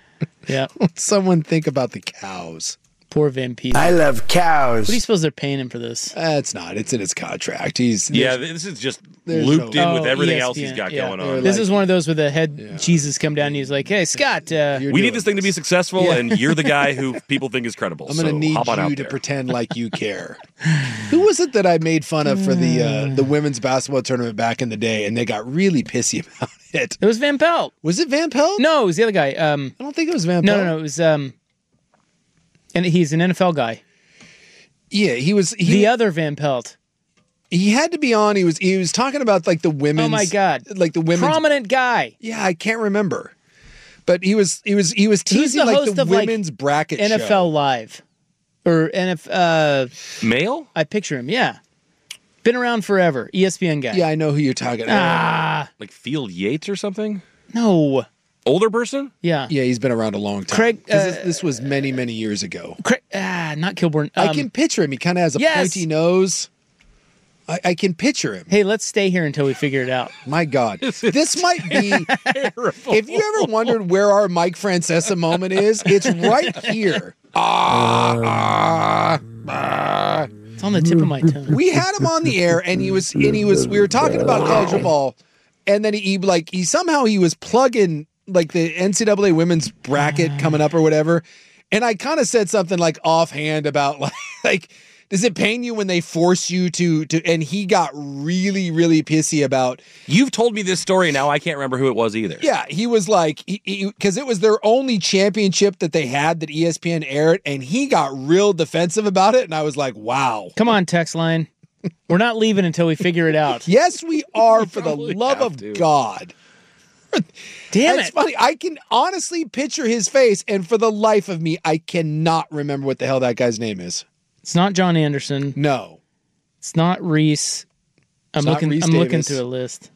[SPEAKER 7] Yeah.
[SPEAKER 8] Someone think about the cows.
[SPEAKER 7] Poor Van Peebles.
[SPEAKER 2] I love cows.
[SPEAKER 7] What do you suppose they're paying him for this?
[SPEAKER 8] It's not. It's in his contract.
[SPEAKER 10] This is just looped in with everything else he's got going on.
[SPEAKER 7] This is one of those where the head Jesus come down and he's like, hey, Scott.
[SPEAKER 10] We need this thing to be successful, and you're the guy who people think is credible.
[SPEAKER 8] I'm going to need you to pretend like you care. Who was it that I made fun of for the women's basketball tournament back in the day, and they got really pissy about it?
[SPEAKER 7] It was Van Pelt.
[SPEAKER 8] Was it Van Pelt?
[SPEAKER 7] No, it was the other guy.
[SPEAKER 8] I don't think it was Van Pelt.
[SPEAKER 7] No, it was... and he's an NFL guy.
[SPEAKER 8] Yeah, he was
[SPEAKER 7] the other Van Pelt.
[SPEAKER 8] He had to be on. He was talking about like the women's.
[SPEAKER 7] Oh my God!
[SPEAKER 8] Like the women's
[SPEAKER 7] prominent guy.
[SPEAKER 8] Yeah, I can't remember, but he was teasing like the women's bracket
[SPEAKER 7] NFL
[SPEAKER 8] show.
[SPEAKER 7] Live or NFL
[SPEAKER 10] male.
[SPEAKER 7] I picture him. Yeah, been around forever. ESPN guy.
[SPEAKER 8] Yeah, I know who you're talking about.
[SPEAKER 10] Like Field Yates or something.
[SPEAKER 7] No.
[SPEAKER 10] Older person?
[SPEAKER 7] Yeah.
[SPEAKER 8] Yeah, he's been around a long time.
[SPEAKER 7] Craig,
[SPEAKER 8] this was many, many years ago.
[SPEAKER 7] Craig, not Kilborn.
[SPEAKER 8] I can picture him. He kind of has a pointy nose. I can picture him.
[SPEAKER 7] Hey, let's stay here until we figure it out.
[SPEAKER 8] My God. This might be... Terrible. If you ever wondered where our Mike Francesa moment is, it's right here.
[SPEAKER 7] It's on the tip of my tongue.
[SPEAKER 8] We had him on the air, and we were talking about college football, and then he was plugging like the NCAA women's bracket coming up or whatever. And I kind of said something like offhand about like, does it pain you when they force you to, and he got really, really pissy about.
[SPEAKER 10] You've told me this story. Now I can't remember who it was either.
[SPEAKER 8] Yeah. He was like, because it was their only championship that they had that ESPN aired. And he got real defensive about it. And I was like, wow.
[SPEAKER 7] Come on, text line. We're not leaving until we figure it out.
[SPEAKER 8] Yes, we are, for the love of God.
[SPEAKER 7] Damn
[SPEAKER 8] It's
[SPEAKER 7] it.
[SPEAKER 8] funny. I can honestly picture his face, and for the life of me, I cannot remember what the hell that guy's name is.
[SPEAKER 7] It's not John Anderson.
[SPEAKER 8] No.
[SPEAKER 7] It's not Reese. I'm looking through a list.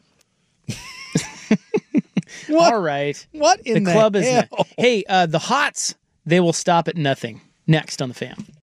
[SPEAKER 8] What?
[SPEAKER 7] All right.
[SPEAKER 8] What in
[SPEAKER 7] the club
[SPEAKER 8] hell?
[SPEAKER 7] Hey, the Hots, they will stop at nothing. Next on the Fan.